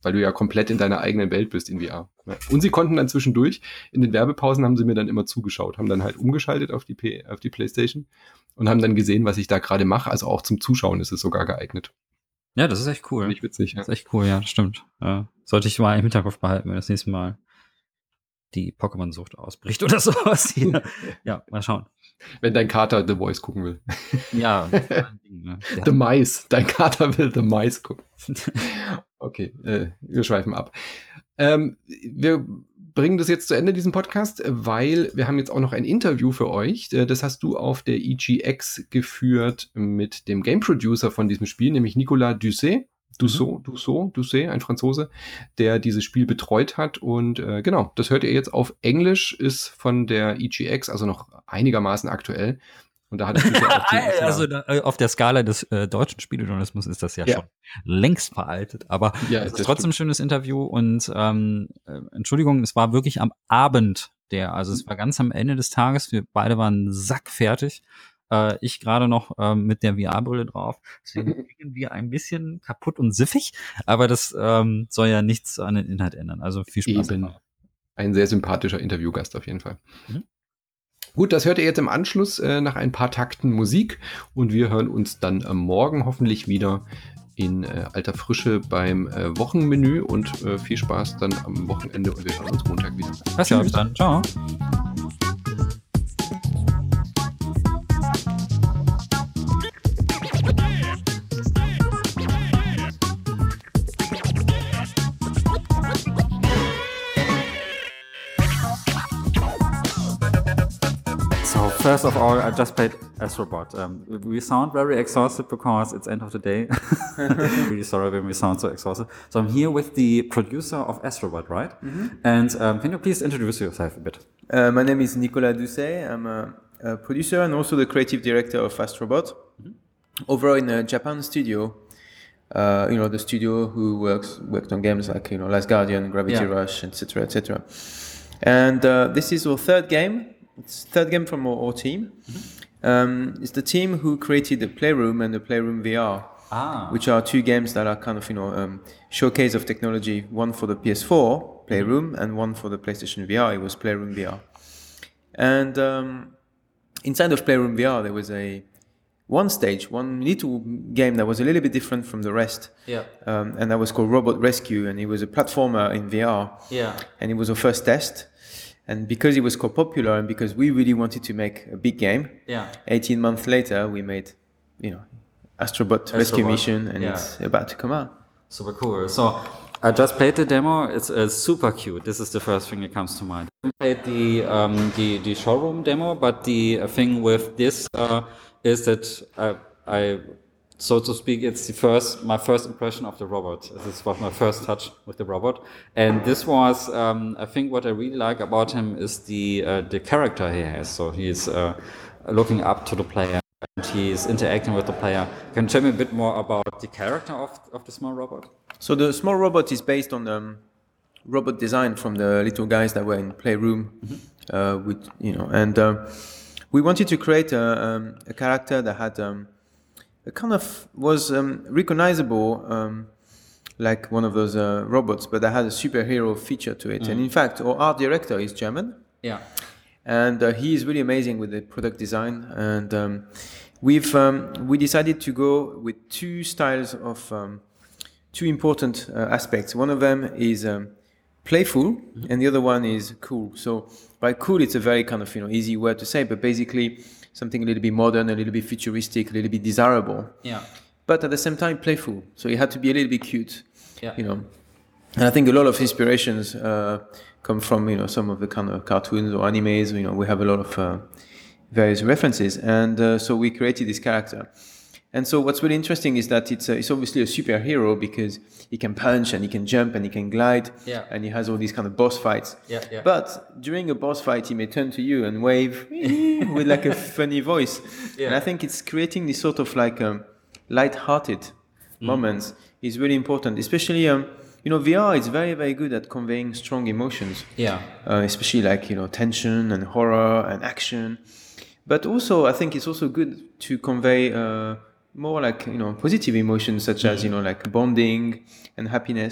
weil du ja komplett in deiner eigenen Welt bist in V R. Ja. Und sie konnten dann zwischendurch, in den Werbepausen haben sie mir dann immer zugeschaut, haben dann halt umgeschaltet auf die, P- auf die PlayStation und haben dann gesehen, was ich da gerade mache. Also auch zum Zuschauen ist es sogar geeignet. Ja, das ist echt cool. Finde ich witzig, ja. Das ist echt cool, ja, das stimmt. Ja. Sollte ich mal im Hinterkopf behalten, wenn das nächste Mal die Pokémon-Sucht ausbricht oder sowas hier. Ja, mal schauen. Wenn dein Kater The Voice gucken will. Ja. Ne? The Mice. Dein Kater will The Mice gucken. Okay, äh, wir schweifen ab. Ähm, wir bringen das jetzt zu Ende, diesen Podcast, weil wir haben jetzt auch noch ein Interview für euch. Das hast du auf der E G X geführt mit dem Game Producer von diesem Spiel, nämlich Nicolas Dusset. Dussault, Dussault, Dusset, ein Franzose, der dieses Spiel betreut hat. Und äh, genau, das hört ihr jetzt auf Englisch, ist von der E G X, also noch einigermaßen aktuell. Und da hat es ja auch die, also da, auf der Skala des äh, deutschen Spielejournalismus ist das ja, ja. schon längst veraltet. Aber ja, es ist trotzdem ein schönes Interview. Und ähm, äh, Entschuldigung, es war wirklich am Abend der, also es war ganz am Ende des Tages. Wir beide waren sackfertig. Äh, ich gerade noch äh, mit der V R-Brille drauf. Deswegen klingen wir ein bisschen kaputt und siffig. Aber das ähm, soll ja nichts an den Inhalt ändern. Also viel Spaß. Eben. Ein sehr sympathischer Interviewgast auf jeden Fall. Mhm. Gut, das hört ihr jetzt im Anschluss äh, nach ein paar Takten Musik und wir hören uns dann äh, morgen hoffentlich wieder in äh, alter Frische beim äh, Wochenmenü und äh, viel Spaß dann am Wochenende und wir hören uns Montag wieder. Bis ja, bis dann. Ciao. First of all, I just played Astrobot. Um, we sound very exhausted because it's end of the day. Really sorry when we sound so exhausted. So I'm here with the producer of Astrobot, right? Mm-hmm. And um, can you please introduce yourself a bit? Uh, my name is Nicolas Dusset. I'm a, a producer and also the creative director of Astrobot. Mm-hmm. Over in a Japan studio. Uh, you know, the studio who works worked on games like, you know, Last Guardian, Gravity yeah. Rush, et cetera, et cetera. And uh, this is our third game. It's the third game from our, our team. Mm-hmm. Um, it's the team who created the Playroom and the Playroom V R, ah. which are two games that are kind of, you know, um, showcase of technology. One for the P S four, Playroom, and one for the PlayStation V R. It was Playroom V R. And um, inside of Playroom V R, there was a one stage, one little game that was a little bit different from the rest. Yeah. Um, and that was called Robot Rescue, and it was a platformer in V R. Yeah. And it was our first test. And because it was quite popular and because we really wanted to make a big game, yeah. eighteen months later, we made, you know, Astrobot, Astrobot. Rescue Mission, and yeah. it's about to come out. Super cool. So I just played the demo. It's uh, super cute. This is the first thing that comes to mind. I played the, um, the, the showroom demo, but the thing with this uh, is that I, I, so to speak, it's the first, my first impression of the robot. This was my first touch with the robot. And this was, um, I think what I really like about him is the, uh, the character he has. So he's, uh, looking up to the player and he's interacting with the player. Can you tell me a bit more about the character of, of the small robot? So the small robot is based on the um, robot design from the little guys that were in Playroom, mm-hmm. uh, with, you know, and, uh, we wanted to create a, um, a character that had, um, it kind of was um, recognizable, um, like one of those uh, robots, but that had a superhero feature to it. Mm. And in fact, our art director is German. Yeah. And uh, he is really amazing with the product design. And um, we've um, we decided to go with two styles of um, two important uh, aspects. One of them is um, playful, mm-hmm. and the other one is cool. So by cool, it's a very kind of, you know, easy word to say, but basically something a little bit modern, a little bit futuristic, a little bit desirable. Yeah. But at the same time, playful. So it had to be a little bit cute. Yeah. You know. And I think a lot of inspirations uh, come from, you know, some of the kind of cartoons or animes. You know, we have a lot of uh, various references, and uh, so we created this character. And so what's really interesting is that it's, uh, it's obviously a superhero because he can punch and he can jump and he can glide, yeah. and he has all these kind of boss fights. Yeah, yeah. But during a boss fight, he may turn to you and wave with like a funny voice. Yeah. And I think it's creating this sort of like um, light-hearted mm-hmm. moments is really important, especially, um, you know, V R is very, very good at conveying strong emotions. Yeah. Uh, especially like, you know, tension and horror and action. But also, I think it's also good to convey uh, more like, you know, positive emotions such as, you know, like bonding and happiness.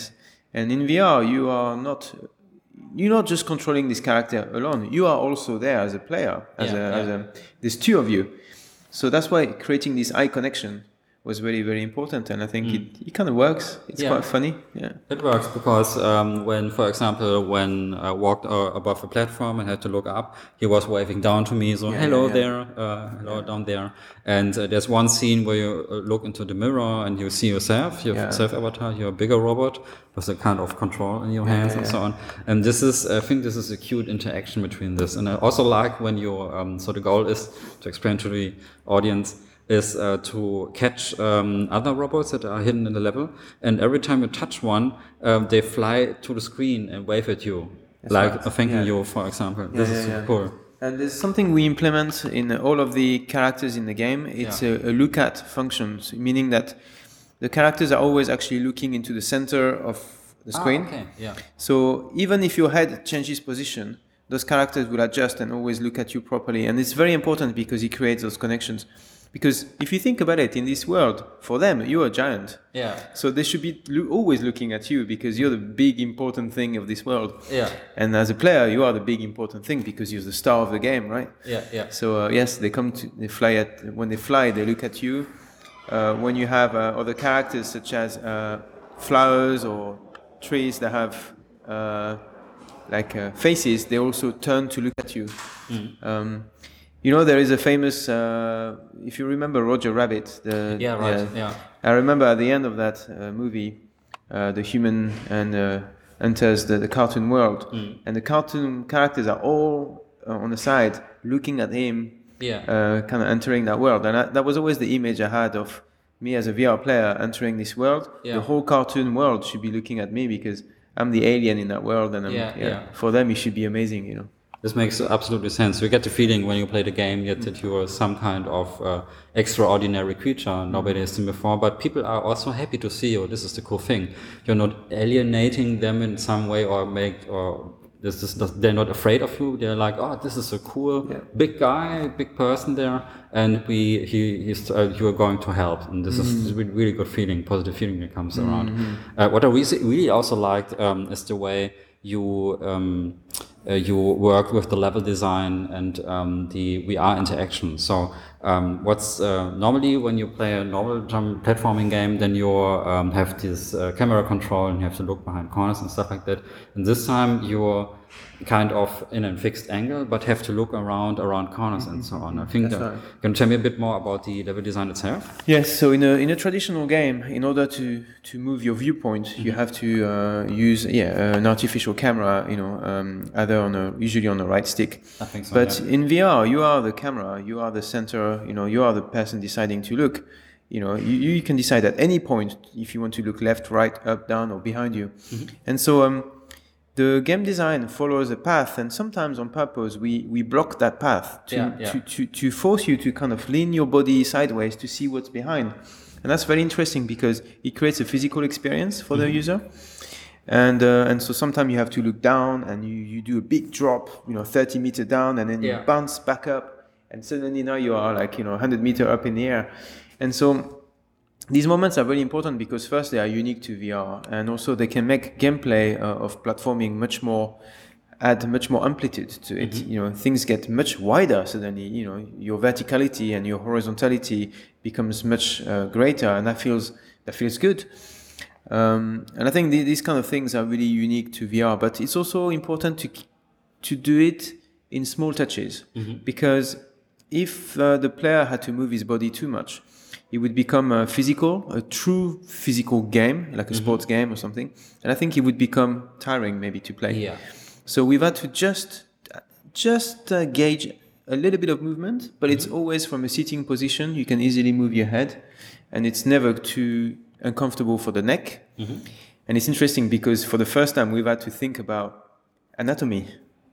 And in V R, you are not you're not just controlling this character alone. You are also there as a player. As yeah, a, yeah. as a there's two of you. So that's why creating this eye connection was very, very important, and I think mm. it, it kind of works. It's yeah. quite funny. Yeah, it works because um, when, for example, when I walked uh, above a platform and had to look up, he was waving down to me, so yeah, hello yeah. there, uh, hello yeah. down there. And uh, there's one scene where you look into the mirror and you see yourself, your yeah. self-avatar, you're a bigger robot with a kind of control in your yeah, hands yeah, and yeah. so on. And this is, I think, this is a cute interaction between this. And I also like when you, um, so the goal is to explain to the audience. Is uh, to catch um, other robots that are hidden in the level, and every time you touch one, um, they fly to the screen and wave at you, That's like right. thanking yeah. you, for example. Yeah, this yeah, is super yeah. cool. And there's something we implement in all of the characters in the game. It's yeah. a, a look at function, meaning that the characters are always actually looking into the center of the screen. Ah, okay. Yeah. So even if your head changes position, those characters will adjust and always look at you properly. And it's very important because it creates those connections. Because if you think about it, in this world, for them, you're a giant. Yeah. So they should be lo- always looking at you because you're the big important thing of this world. Yeah. And as a player, you are the big important thing because you're the star of the game, right? Yeah, yeah. So uh, yes, they come to, they fly at, when they fly, they look at you. Uh, when you have uh, other characters such as uh, flowers or trees that have uh, like uh, faces, they also turn to look at you. Mm. Um, You know, there is a famous, uh, if you remember Roger Rabbit. The, yeah, right, uh, yeah. I remember at the end of that uh, movie, uh, the human and uh, enters the, the cartoon world. Mm. And the cartoon characters are all uh, on the side looking at him, yeah. uh, kind of entering that world. And I, that was always the image I had of me as a V R player entering this world. Yeah. The whole cartoon world should be looking at me because I'm the alien in that world. And I'm, yeah, yeah, yeah. for them, it should be amazing, you know. This makes absolutely sense. You get the feeling when you play the game yet that you are some kind of uh, extraordinary creature nobody has seen before, but people are also happy to see you. This is the cool thing. You're not alienating them in some way or make or this is they're not afraid of you. They're like, oh, this is a cool yeah. big guy, big person there, and we he he's uh, you are going to help. And this mm-hmm. is a really, really good feeling, positive feeling that comes mm-hmm. around. Uh, what I really, really also liked um, is the way you um, uh, you work with the level design and um, the V R interaction. So um, what's uh, normally when you play a normal platforming game, then you um, have this uh, camera control and you have to look behind corners and stuff like that. And this time you're kind of in a fixed angle, but have to look around around corners mm-hmm. and so on. I think that, right. Can you tell me a bit more about the level design itself? Yes. So in a in a traditional game, in order to to move your viewpoint, mm-hmm. you have to uh, use yeah an artificial camera. You know, um, either on a usually on the right stick. I think so. But yeah. in V R, you are the camera. You are the center. You know, you are the person deciding to look. You know, you, you can decide at any point if you want to look left, right, up, down, or behind you. Mm-hmm. And so. Um, The game design follows a path, and sometimes on purpose we, we block that path to, yeah, yeah. to, to, to force you to kind of lean your body sideways to see what's behind. And that's very interesting because it creates a physical experience for mm-hmm. the user. And uh, and so sometimes you have to look down and you, you do a big drop, you know, thirty meter down, and then yeah. you bounce back up, and suddenly now you are like, you know, one hundred meter up in the air. And so these moments are very important because first they are unique to V R, and also they can make gameplay uh, of platforming much more, add much more amplitude to it. Mm-hmm. You know, things get much wider suddenly. You know, your verticality and your horizontality becomes much uh, greater, and that feels that feels good. Um, and I think th- these kind of things are really unique to V R, but it's also important to to do it in small touches mm-hmm. because if uh, the player had to move his body too much, it would become a physical, a true physical game, like a mm-hmm. sports game or something. And I think it would become tiring maybe to play. Yeah. So we've had to just just uh, gauge a little bit of movement, but mm-hmm. it's always from a sitting position. You can easily move your head, and it's never too uncomfortable for the neck. Mm-hmm. And it's interesting because for the first time we've had to think about anatomy,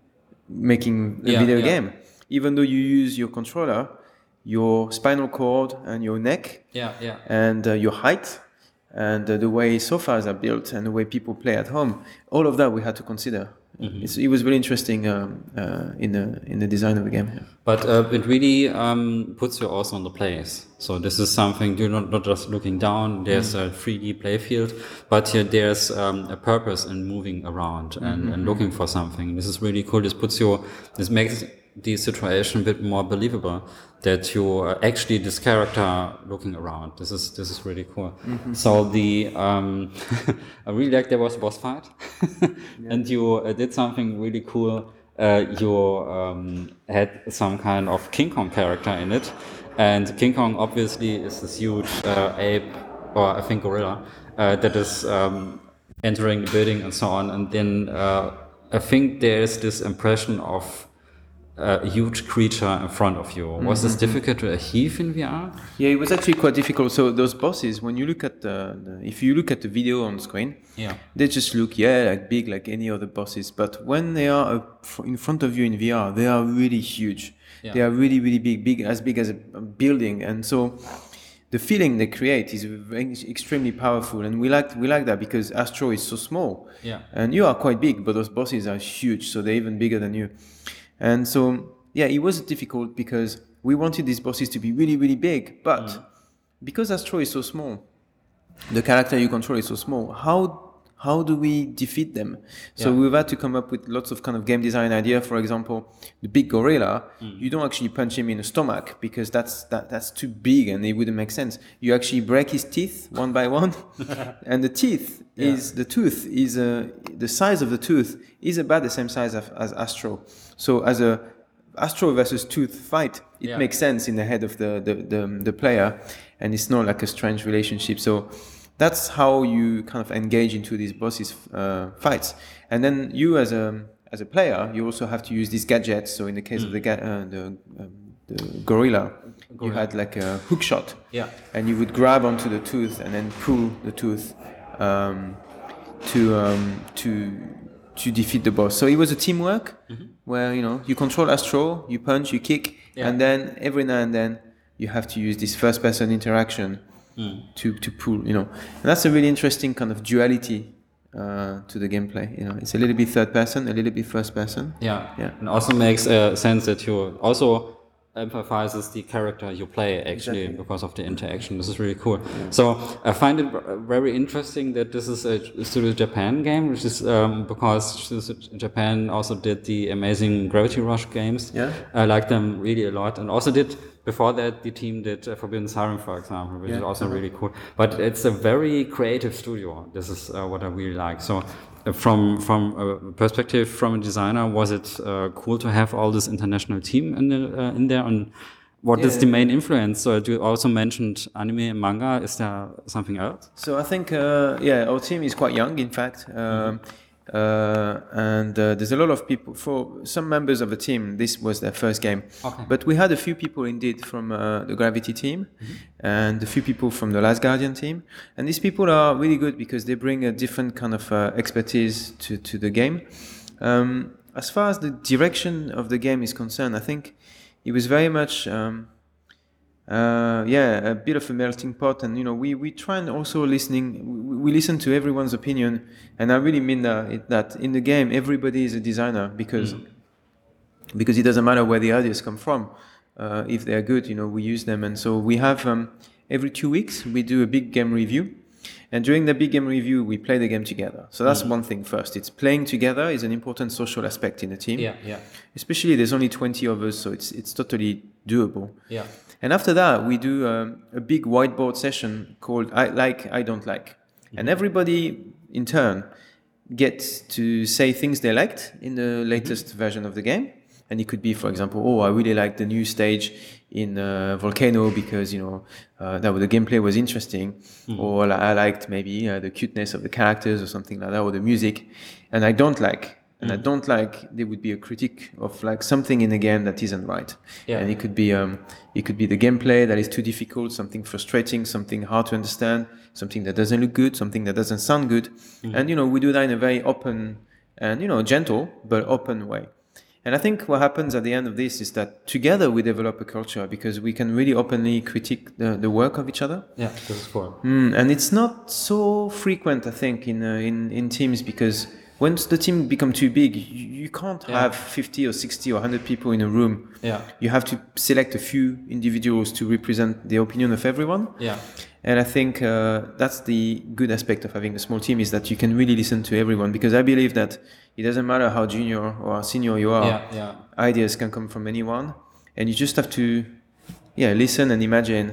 making a yeah, video yeah. game. Even though you use your controller, your spinal cord and your neck yeah, yeah. and uh, your height, and uh, the way sofas are built and the way people play at home, all of that we had to consider. Mm-hmm. It's, it was really interesting um, uh, in the in the design of the game. But uh, it really um, puts you also on the place. So this is something you're not, not just looking down. There's mm-hmm. a three D play field, but here there's um, a purpose in moving around and, mm-hmm. and looking for something. This is really cool. This puts you. This makes the situation a bit more believable. That you are actually this character looking around. This is this is really cool. Mm-hmm. So the um, I really like there was a boss fight, yeah. and you uh, did something really cool. Uh, you um, had some kind of King Kong character in it, and King Kong obviously is this huge uh, ape, or I think gorilla, uh, that is um, entering the building and so on. And then uh, I think there is this impression of a huge creature in front of you. Was mm-hmm. this difficult to achieve in V R? Yeah, it was actually quite difficult. So those bosses, when you look at the, the if you look at the video on screen, yeah, they just look yeah like big like any other bosses. But when they are in front of you in V R, they are really huge. Yeah. They are really really big, big as big as a building, and so the feeling they create is extremely powerful. And we like we like that because Astro is so small, yeah, and you are quite big, but those bosses are huge, so they're even bigger than you. And so, yeah, it was difficult because we wanted these bosses to be really, really big. But mm. because Astro is so small, the character you control is so small, how how do we defeat them? So yeah. we've had to come up with lots of kind of game design idea. For example, the big gorilla, mm. you don't actually punch him in the stomach because that's that, that's too big and it wouldn't make sense. You actually break his teeth one by one. And the teeth yeah. is, the tooth is, uh, the size of the tooth is about the same size as, as Astro. So as a Astro versus Tooth fight, it yeah. makes sense in the head of the, the, the, the player, and it's not like a strange relationship. So that's how you kind of engage into these bosses uh, fights. And then you as a as a player, you also have to use these gadgets. So in the case mm. of the, ga- uh, the, um, the gorilla, gorilla, you had like a hook shot. Yeah. And you would grab onto the tooth and then pull the tooth um, to um, to to defeat the boss. So it was a teamwork mm-hmm. where, you know, you control Astro, you punch, you kick, yeah. and then every now and then you have to use this first-person interaction mm. to, to pull, you know. And that's a really interesting kind of duality uh, to the gameplay. You know, it's a little bit third-person, a little bit first-person. Yeah, yeah. And also makes uh, sense that you also emphasizes the character you play actually exactly. because of the interaction. This is really cool. Yeah. So I find it very interesting that this is a Studio Japan game, which is um, because Studio Japan also did the amazing Gravity Rush games. Yeah, I like them really a lot, and also did before that the team did uh, Forbidden Siren, for example, which yeah. is also uh-huh. really cool. But it's a very creative studio. This is uh, what I really like. So. From from a perspective from a designer, was it uh, cool to have all this international team in the, uh, in there? And what yeah. is the main influence? So you also mentioned anime and manga. Is there something else? So I think uh, yeah, our team is quite young, in fact, um, mm-hmm. uh, and uh, there's a lot of people. For some members of the team, this was their first game. Okay. But we had a few people indeed from uh, the Gravity team, mm-hmm. and a few people from the Last Guardian team. And these people are really good because they bring a different kind of uh, expertise to, to the game. Um, as far as the direction of the game is concerned, I think it was very much, um, uh, yeah, a bit of a melting pot. And, you know, we, we try and also listening, we, we listen to everyone's opinion. And I really mean that, it, that in the game, everybody is a designer because, mm. because it doesn't matter where the ideas come from. Uh, if they're good, you know, we use them. And so we have, um, every two weeks, we do a big game review. And during the big game review, we play the game together. So that's mm. one thing first. It's playing together is an important social aspect in the team. Yeah, yeah. Especially there's only twenty of us, so it's it's totally doable. Yeah. And after that, we do um, a big whiteboard session called I Like, I Don't Like. Mm-hmm. And everybody, in turn, gets to say things they liked in the latest mm-hmm. version of the game. And it could be, for example, oh, I really like the new stage in uh, Volcano because, you know, uh, that the gameplay was interesting. Mm. Or I liked maybe uh, the cuteness of the characters or something like that, or the music. And I don't like, and mm. I don't like, there would be a critique of like something in the game that isn't right. Yeah. And it could be, um, it could be the gameplay that is too difficult, something frustrating, something hard to understand, something that doesn't look good, something that doesn't sound good. Mm. And, you know, we do that in a very open and, you know, gentle, but open way. And I think what happens at the end of this is that together we develop a culture because we can really openly critique the, the work of each other. Yeah, this is cool. Mm, and it's not so frequent, I think, in uh, in in teams because once the team become too big, you, you can't yeah. have fifty or sixty or one hundred people in a room. Yeah. You have to select a few individuals to represent the opinion of everyone. Yeah. And I think uh, that's the good aspect of having a small team is that you can really listen to everyone because I believe that it doesn't matter how junior or how senior you are. Yeah, yeah. Ideas can come from anyone and you just have to yeah, listen and imagine.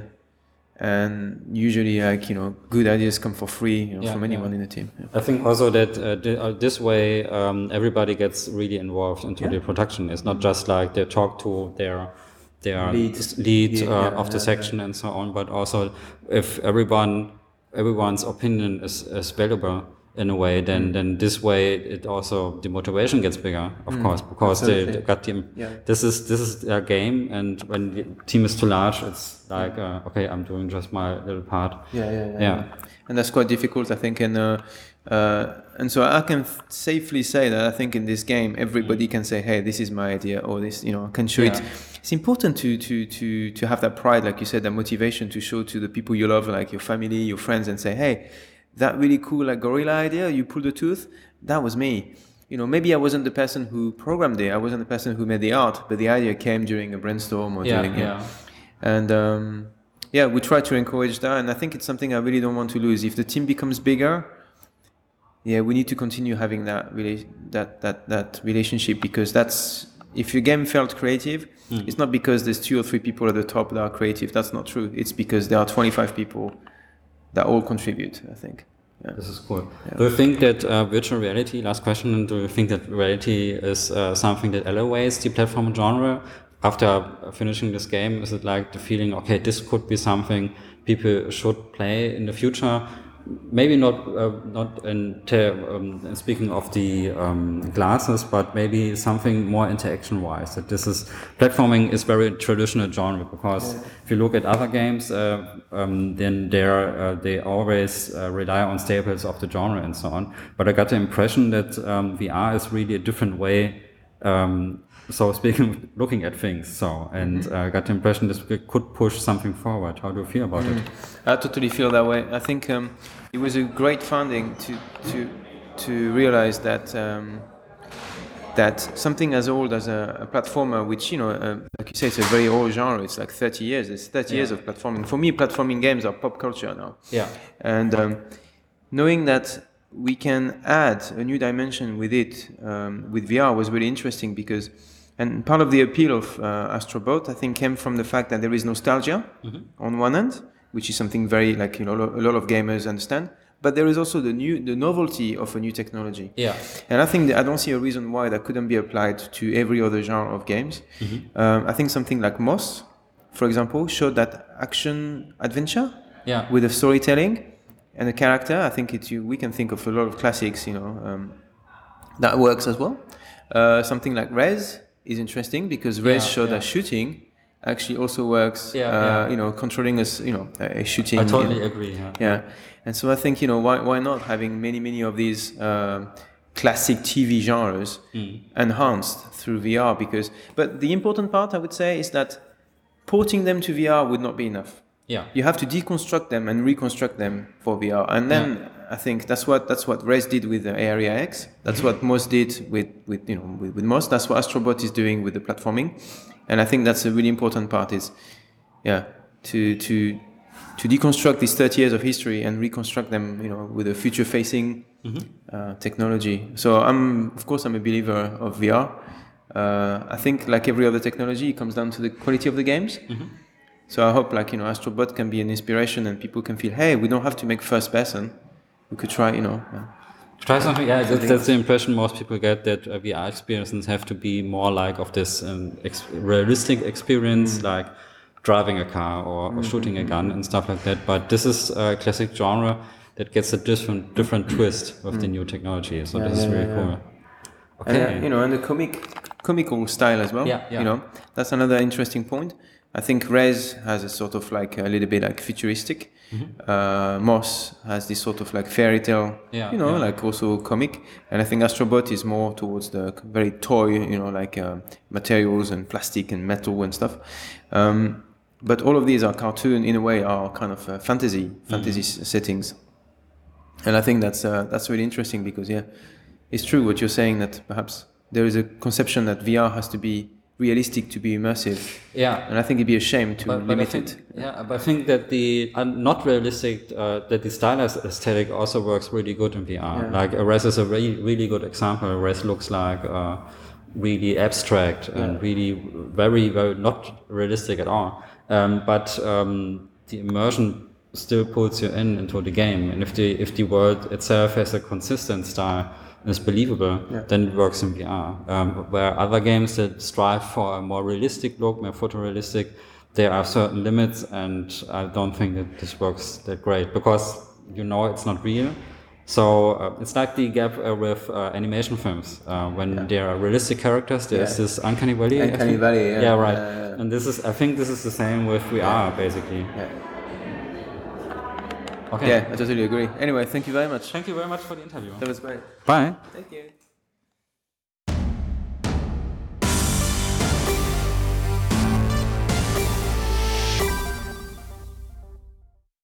And usually, like, you know, good ideas come for free you know, yeah, from anyone yeah. in the team. Yeah. I think also that uh, th- uh, this way um, everybody gets really involved into yeah. the production. It's not just like they talk to their their lead, lead yeah, uh, yeah, of the yeah, section yeah. and so on, but also if everyone everyone's opinion is, is valuable in a way, then mm. then this way it also the motivation gets bigger, of mm. course, because they, they got the yeah. this is this is their game, and when the team is too large, it's like uh, okay, I'm doing just my little part. Yeah, yeah, yeah. yeah. And that's quite difficult, I think, and uh, uh, and so I can f- safely say that I think in this game everybody mm. can say, hey, this is my idea, or this, you know, can show yeah. it. It's important to to to to have that pride, like you said, that motivation to show to the people you love, like your family, your friends, and say, hey, that really cool like gorilla idea, you pulled the tooth, that was me. You know, maybe I wasn't the person who programmed it, I wasn't the person who made the art, but the idea came during a brainstorm or yeah, during yeah. yeah. And um, yeah, we try to encourage that, and I think it's something I really don't want to lose. If the team becomes bigger, yeah, we need to continue having that rela- that that that relationship, because that's, if your game felt creative, mm. it's not because there's two or three people at the top that are creative. That's not true. It's because there are twenty-five people that all contribute, I think. Yeah. This is cool. Yeah. Do you think that uh, virtual reality, last question, do you think that reality is uh, something that elevates the platform genre? After finishing this game, is it like the feeling, okay, this could be something people should play in the future? Maybe not uh, not in te- um, speaking of the um, glasses, but maybe something more interaction-wise. That this is platforming is very traditional genre, because yeah. if you look at other games, uh, um, then they uh, they always uh, rely on staples of the genre and so on. But I got the impression that um, V R is really a different way. Um, so speaking, looking at things. So and mm-hmm. uh, got the impression this could push something forward. How do you feel about mm. it? I totally feel that way. I think um, it was a great founding to to to realize that um, that something as old as a, a platformer, which, you know, uh, like you say, it's a very old genre. It's like thirty years. It's thirty yeah. years of platforming. For me, platforming games are pop culture now. Yeah. And um, knowing that we can add a new dimension with it, um, with V R, was really interesting, because, and part of the appeal of uh, Astrobot, I think, came from the fact that there is nostalgia mm-hmm. on one end, which is something very, like, you know, a lot of gamers understand, but there is also the new, the novelty of a new technology. Yeah. And I think that I don't see a reason why that couldn't be applied to every other genre of games. Mm-hmm. Um, I think something like Moss, for example, showed that action adventure yeah. with a storytelling and a character. I think it, you, we can think of a lot of classics, you know, um, that works as well. Uh, something like Rez is interesting, because Rez yeah, showed yeah. that shooting actually also works. Yeah, uh, yeah. You know, controlling a, you know, a shooting. I totally you know, agree. Yeah. yeah, and so I think, you know, why why not having many many of these uh, classic T V genres mm. enhanced through V R? Because, but the important part, I would say, is that porting them to V R would not be enough. Yeah. You have to deconstruct them and reconstruct them for V R, and then yeah. I think that's what that's what Rez did with the Area X. That's mm-hmm. what Moss did with, with you know with, with Moss. That's what Astrobot is doing with the platforming, and I think that's a really important part. Is yeah to to to deconstruct these thirty years of history and reconstruct them, you know, with a future-facing mm-hmm. uh, technology. So I'm of course I'm a believer of V R. Uh, I think, like every other technology, it comes down to the quality of the games. Mm-hmm. So I hope, like, you know, Astrobot can be an inspiration, and people can feel, hey, we don't have to make first person. We could try, you know. Yeah. Try something. Yeah, that's, that's the impression most people get, that uh, V R experiences have to be more like of this um, ex- realistic experience, mm. like driving a car or, or mm-hmm. shooting a gun and stuff like that. But this is a classic genre that gets a different different twist with mm. the new technology. So yeah, this yeah, is really yeah, cool. Yeah. Okay. And, uh, you know, and the comic comical style as well. Yeah, yeah. You know, that's another interesting point. I think Rez has a sort of like a little bit like futuristic. Mm-hmm. Uh, Moss has this sort of like fairy tale, yeah, you know, yeah. like also comic. And I think Astrobot is more towards the very toy, you know, like uh, materials and plastic and metal and stuff. Um, but all of these are cartoon in a way, are kind of uh, fantasy, fantasy mm-hmm. s- settings. And I think that's uh, that's really interesting because yeah, it's true what you're saying, that perhaps there is a conception that V R has to be realistic to be immersive. Yeah. And I think it'd be a shame to but, limit but think, it. Yeah, but I think that the uh, not realistic, uh, that the stylized aesthetic also works really good in V R. Yeah. Like Rez is a really, really good example. Rez looks like uh, really abstract and yeah. really very, very not realistic at all. Um, but um, the immersion still pulls you in into the game. And if the if the world itself has a consistent style, is believable, yeah. then it works in V R. Um, where other games that strive for a more realistic look, more photorealistic, there are certain limits, and I don't think that this works that great because you know it's not real. So uh, it's like the gap uh, with uh, animation films. Uh, when yeah. there are realistic characters, there's yeah. this uncanny valley. Uncanny valley, yeah. Yeah, right. Yeah, yeah. And this is, I think, this is the same with V R, yeah. basically. Yeah. Okay. Yeah, I totally agree. Anyway, thank you very much. Thank you very much for the interview. That was great. Bye. Thank you.